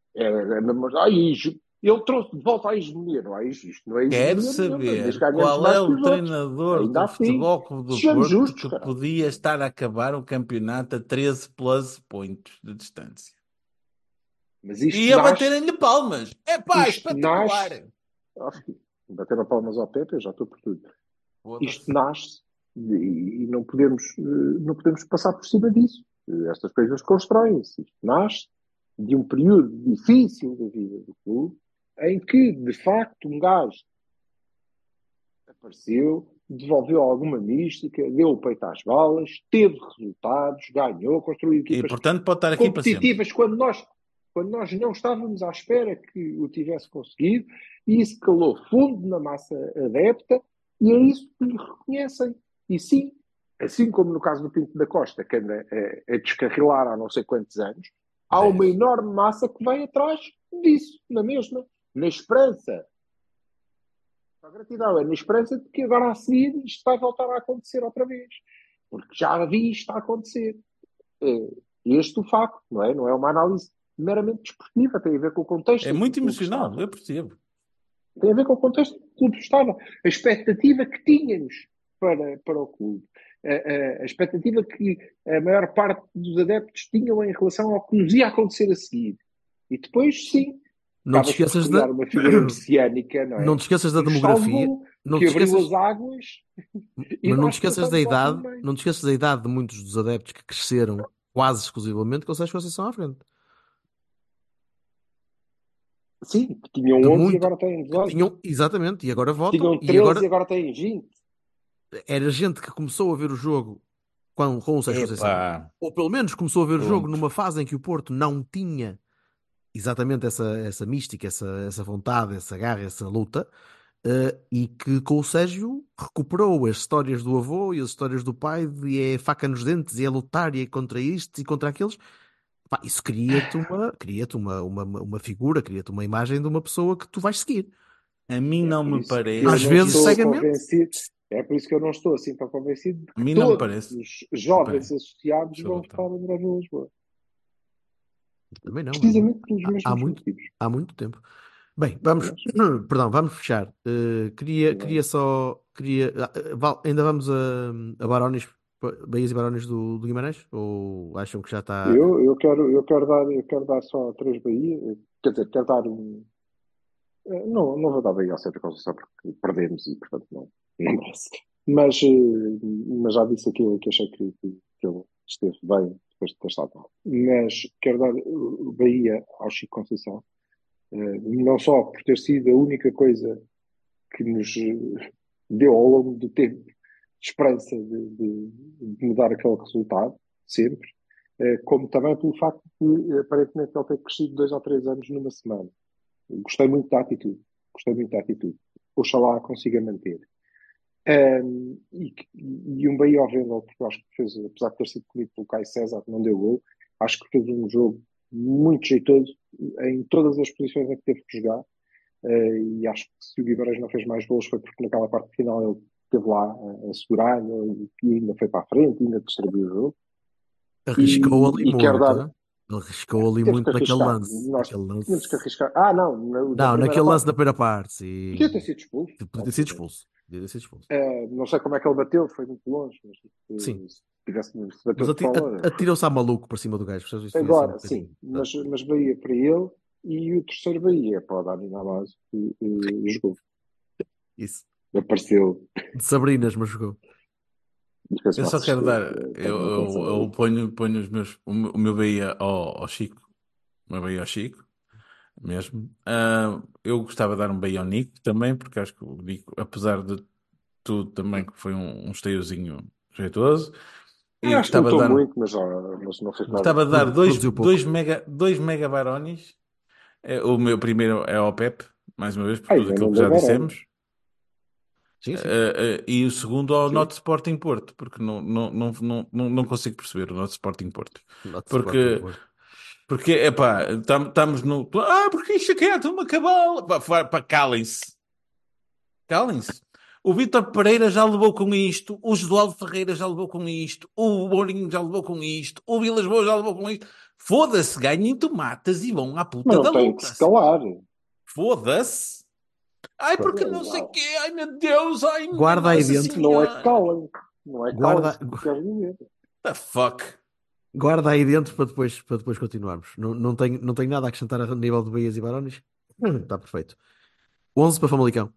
ele trouxe de volta a hegemonia. Não é isto não é Quero hegemonia nenhuma. Desde saber que ganhamos qual mais é que o os outros. treinador Ainda do assim, Futebol Clube do sejamos Porto justos, que cara. podia estar a acabar o campeonato a 13 plus pontos de distância. Mas isto E a nasce, baterem-lhe palmas. É pá, isto espetacular. nasce, bateram palmas ao Pepe, eu já estou por tudo. Isto Foda-se. nasce e não podemos passar por cima disso. Estas coisas constroem-se. Isto nasce de um período difícil da vida do clube, em que, de facto, um gajo apareceu, devolveu alguma mística, deu o peito às balas, teve resultados, ganhou, construiu E equipas portanto pode estar aqui para sempre. competitivas quando nós não estávamos à espera que o tivesse conseguido, e isso calou fundo na massa adepta, e é isso que lhe reconhecem. E sim, assim como no caso do Pinto da Costa, que anda a descarrilar há não sei quantos anos, há uma 10. enorme massa que vem atrás disso, na mesma, na esperança. A gratidão é na esperança de que agora a seguir isto vai voltar a acontecer outra vez. Porque já vi isto a acontecer. É este o facto, não é? Não é uma análise meramente desportiva, tem a ver com o contexto É em que o muito clube emocional, estava. eu percebo. Tem a ver com o contexto em que o clube estava. A expectativa que tínhamos para o clube. A expectativa que a maior parte dos adeptos tinham em relação ao que nos ia acontecer a seguir. E depois, sim, Não te acabas por esqueças criar da, uma figura messiânica, não não é? te esqueças da Que nos demografia, salvou, não que te abriu esqueças, as águas e mas não te nós esqueças da passamos lá pelo idade, meio. não te esqueças da idade de muitos dos adeptos que cresceram quase exclusivamente com o Sérgio Conceição à frente. Sim, que tinham De 11 e muito, agora têm que 18. tinham, exatamente, e agora votam, Tinham e 13 agora e agora têm 20. era gente que começou a ver o jogo com o Sérgio Conceição, Epá, ou pelo menos começou a ver o jogo pronto. numa fase em que o Porto não tinha exatamente essa mística, essa vontade, essa garra, essa luta, e que com o Sérgio recuperou as histórias do avô e as histórias do pai, e é faca nos dentes, e é lutar, e é contra isto e contra aqueles. Pá, isso cria-te uma figura, cria-te uma imagem de uma pessoa que tu vais seguir. A mim É não por me isso que eu Às parece não que vezes estou esse... cegamente, convencido. É por isso que eu não estou assim tão convencido de A que mim não me todos parece... os Espera jovens aí, associados deixa eu vão voltar. votar em André Vilas Boas. também não, Precisamente pelos há mesmos muito, motivos. há muito tempo. Bem, vamos, Mas, perdão, vamos fechar. Queria só, ainda vamos a Barões, Bahias e Barões do Guimarães? Ou acham que já está? eu quero dar só 3 Bahia. Quer dizer, quero dar um. Não vou dar Bahia ao Sérgio Conceição porque perdemos e, portanto, não merece. Mas já disse aquilo que achei que ele esteve bem depois de ter estado mal. Mas quero dar Bahia ao Chico Conceição, não só por ter sido a única coisa que nos deu ao longo do tempo esperança de mudar aquele resultado, sempre, como também pelo facto de aparentemente ele ter crescido 2 ou 3 anos numa semana. Gostei muito da atitude. Gostei muito da atitude. Oxalá consiga manter. E um Bahia ao Venda, porque eu acho que fez, apesar de ter sido comido pelo Caio César, que não deu gol, acho que fez um jogo muito jeitoso em todas as posições em que teve que jogar. E acho que se o Guimarães não fez mais gols foi porque naquela parte final ele esteve lá a segurar e ainda foi para a frente, ainda distribuiu o jogo. Arriscou ali E quero muito, dar. hein? Ele arriscou ali Teve que muito naquele arriscar. lance. Nós Naquele tínhamos que lance. arriscar. Ah, não, na Não, primeira naquele lance parte. da primeira parte, Podia ter sim. sido expulso, Podia ter sido obviamente. expulso. Podia ter sido expulso. Não sei como é que ele bateu, foi muito longe, mas Sim. se Mas bateu de fora. atirou-se a maluco por cima do gajo. Percebes? Isso foi assim um Agora, bocadinho. sim, mas Bahia para ele e o terceiro Bahia para o Dani Navas, que jogou. Isso. Apareceu. De Sabrinas, mas jogou. E fez Eu uma só quero dar... assistência, Eu, também eu, atenção. eu ponho o meu Bahia ao Chico. O meu Bahia ao Chico. Mesmo. Eu gostava de dar um Bahia ao Nico também, porque acho que o Nico, apesar de tudo, também que foi um esteiozinho jeitoso. E Acho que gostava de lutou dar, muito, mas não fez nada. gostava de dar Produziu pouco. dois mega barões. O meu primeiro é ao Pep, mais uma vez, por tudo Ainda aquilo não que deu já Varane. dissemos. Sim, sim. E o segundo ao Sim. Not Sporting Porto, porque não consigo perceber o Not Sporting Porto. Not Sporting Porque, Porto. porque epá, estamos no. Porque isto aqui é uma cabala. Pá, calem-se. Calem-se. O Vítor Pereira já levou com isto, o Josualdo Ferreira já levou com isto, o Mourinho já levou com isto, o Vilas Boas já levou com isto. Foda-se, ganhem tomatas e vão à Mas puta da não tem que luta. se calar. Foda-se. Ai, porque não sei o quê. Ai, meu Deus. Ai, minha Guarda aí Nossa dentro. Não é Senhora. calem. Não é Guarda, calem-se, que queres dizer. The fuck? Guarda aí dentro para depois continuarmos. Não tenho nada a acrescentar a nível de Bahias e Barões. Está perfeito. 11 para Famalicão.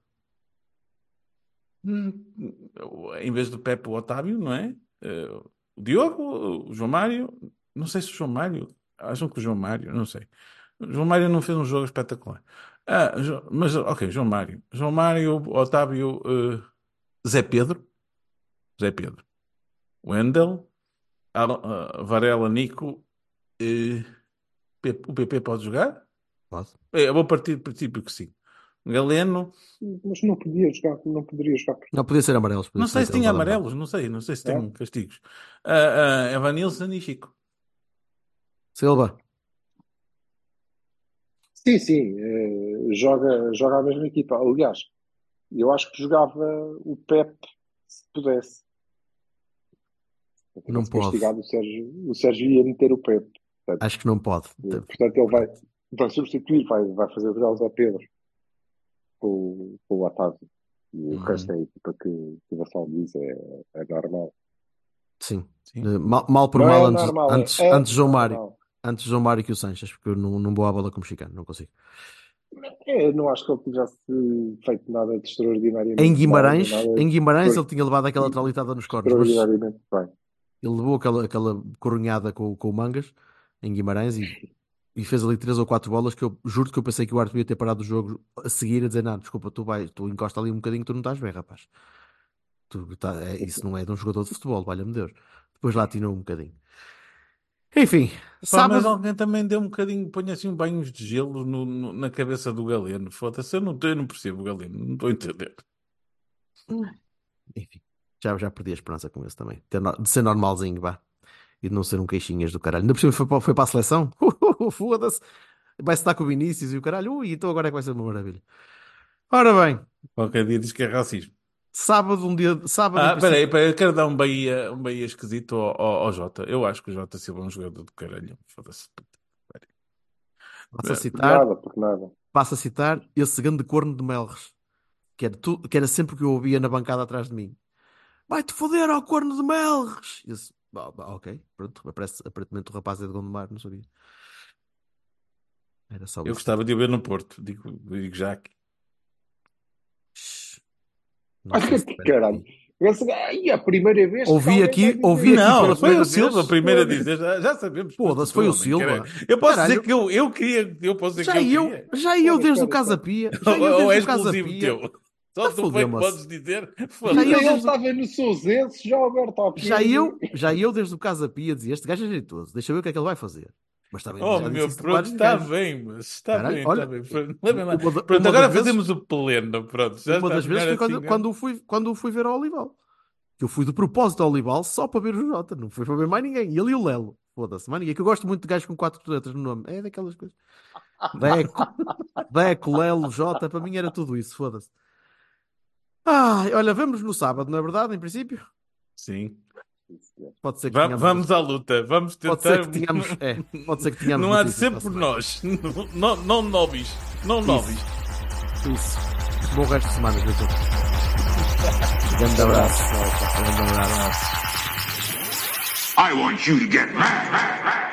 Em vez do Pepe, o Otávio, não é? O Diogo, o João Mário. Não sei se o João Mário. Acham que o João Mário, não sei. O João Mário não fez um jogo espetacular. Mas, ok, João Mário. João Mário, Otávio, Zé Pedro. Zé Pedro. Wendel, Varela, Nico. O PP pode jogar? Pode. Eu vou partir do princípio que sim. Galeno. Mas não poderia jogar. Não, podia ser amarelos. Não sei se tinha amarelos, não sei se tem castigos. Evanilson e Chico. Silva. Sim, joga a mesma equipa. Aliás, eu acho que jogava o Pepe se pudesse. Não Se pode. castigado, o Sérgio ia meter o Pepe. Portanto, Acho que não pode. ele vai substituir, vai fazer o José Pedro com o Otávio. E o resto é a equipa que o Vassal diz, é normal. Sim. Sim. Mal por Não mal é antes, normal, antes, é antes João Mário. normal. Antes João Mário que o Sanches, porque eu não vou à bola como mexicano, não consigo. Não acho que ele tivesse feito nada de extraordinariamente Em mal, Guimarães, nada em Guimarães ele de tinha levado aquela traulitada nos cornos, mas extraordinariamente bem. ele levou aquela corunhada com o Mangas em Guimarães e fez ali 3 ou 4 bolas que eu juro que eu pensei que o árbitro ia ter parado o jogo a seguir a dizer, não, desculpa, tu encosta ali um bocadinho, tu não estás bem, rapaz. Isso não é de um jogador de futebol, valha-me Deus. Depois lá atinou um bocadinho. Enfim, Pá, mas sábado. alguém também deu um bocadinho, põe assim um banhos de gelo na cabeça do Galeno. Foda-se, eu não percebo o Galeno, não estou a entender. Enfim, já perdi a esperança com esse também. De ser normalzinho, vá. E de não ser um queixinhas do caralho. Ainda por cima foi para a seleção. Foda-se. Vai-se estar com o Vinícius e o caralho. Então agora é que vai ser uma maravilha. Ora bem, Qualquer dia diz que é racismo. sábado, em princípio, Peraí, eu quero dar um Bahia esquisito ao Jota. Eu acho que o Jota Silva é um jogador do caralho. Foda-se. passo a Por citar, nada, por nada. passo a citar esse grande corno de Melres, que era sempre que eu ouvia na bancada atrás de mim. Vai-te foder ao corno de Melres! E eu disse, ok, pronto. Aparentemente o rapaz é de Gondomar, não sabia. Era só Eu isso. gostava de o ver no Porto. Digo já aqui. Não sei se Que caralho. É a primeira vez que Ouvi alguém aqui- vai dizer ouvi aqui isso. pela Não, foi primeira o Silva vez. primeiro a dizer. Já sabemos. Foda-se, foi o Homem, caralho. Silva. Eu posso Caralho. dizer que eu queria. Eu posso dizer Já que eu eu, queria. já eu desde o Espera. Casa Pia. Já eu Ou é desde o Casa exclusivo Pia. teu? Só tu foi que fodeu-me-se. podes dizer. Já Foda-se. eu Ele desde- estava no Sousense, já o Alberto Alpino. Já eu desde o Casa Pia dizia: este gajo é jeitoso, deixa eu ver o que é que ele vai fazer. Mas também Oh, já disse meu, isso de pronto, vários está gajos. bem, mas está Caralho, bem, olha, está bem. Pronto, levem lá. uma Pronto, das agora vezes- fazemos o pleno. Pronto, já Uma está das vezes foi melhor assim, quando o fui ver ao Olival. Que eu fui de propósito ao Olival só para ver o Jota, não foi para ver mais ninguém. Ele e o Lelo. Foda-se, mais ninguém. Que eu gosto muito de gajos com 4 letras no nome. É daquelas coisas. Deco, Lelo, Jota, para mim era tudo isso, foda-se. Olha, vemos no sábado, não é verdade, em princípio? Sim. Pode ser que tenhamos. Vamos à luta. Vamos Pode tentar. ser que tenhamos. Pode ser que tenhamos. Não há de notícias ser para por a nós. Não nobis. Não nobis. semana. Isso. Bom resto de semana, Vitor. Grande abraço. Grande abraço. I want you to get mad.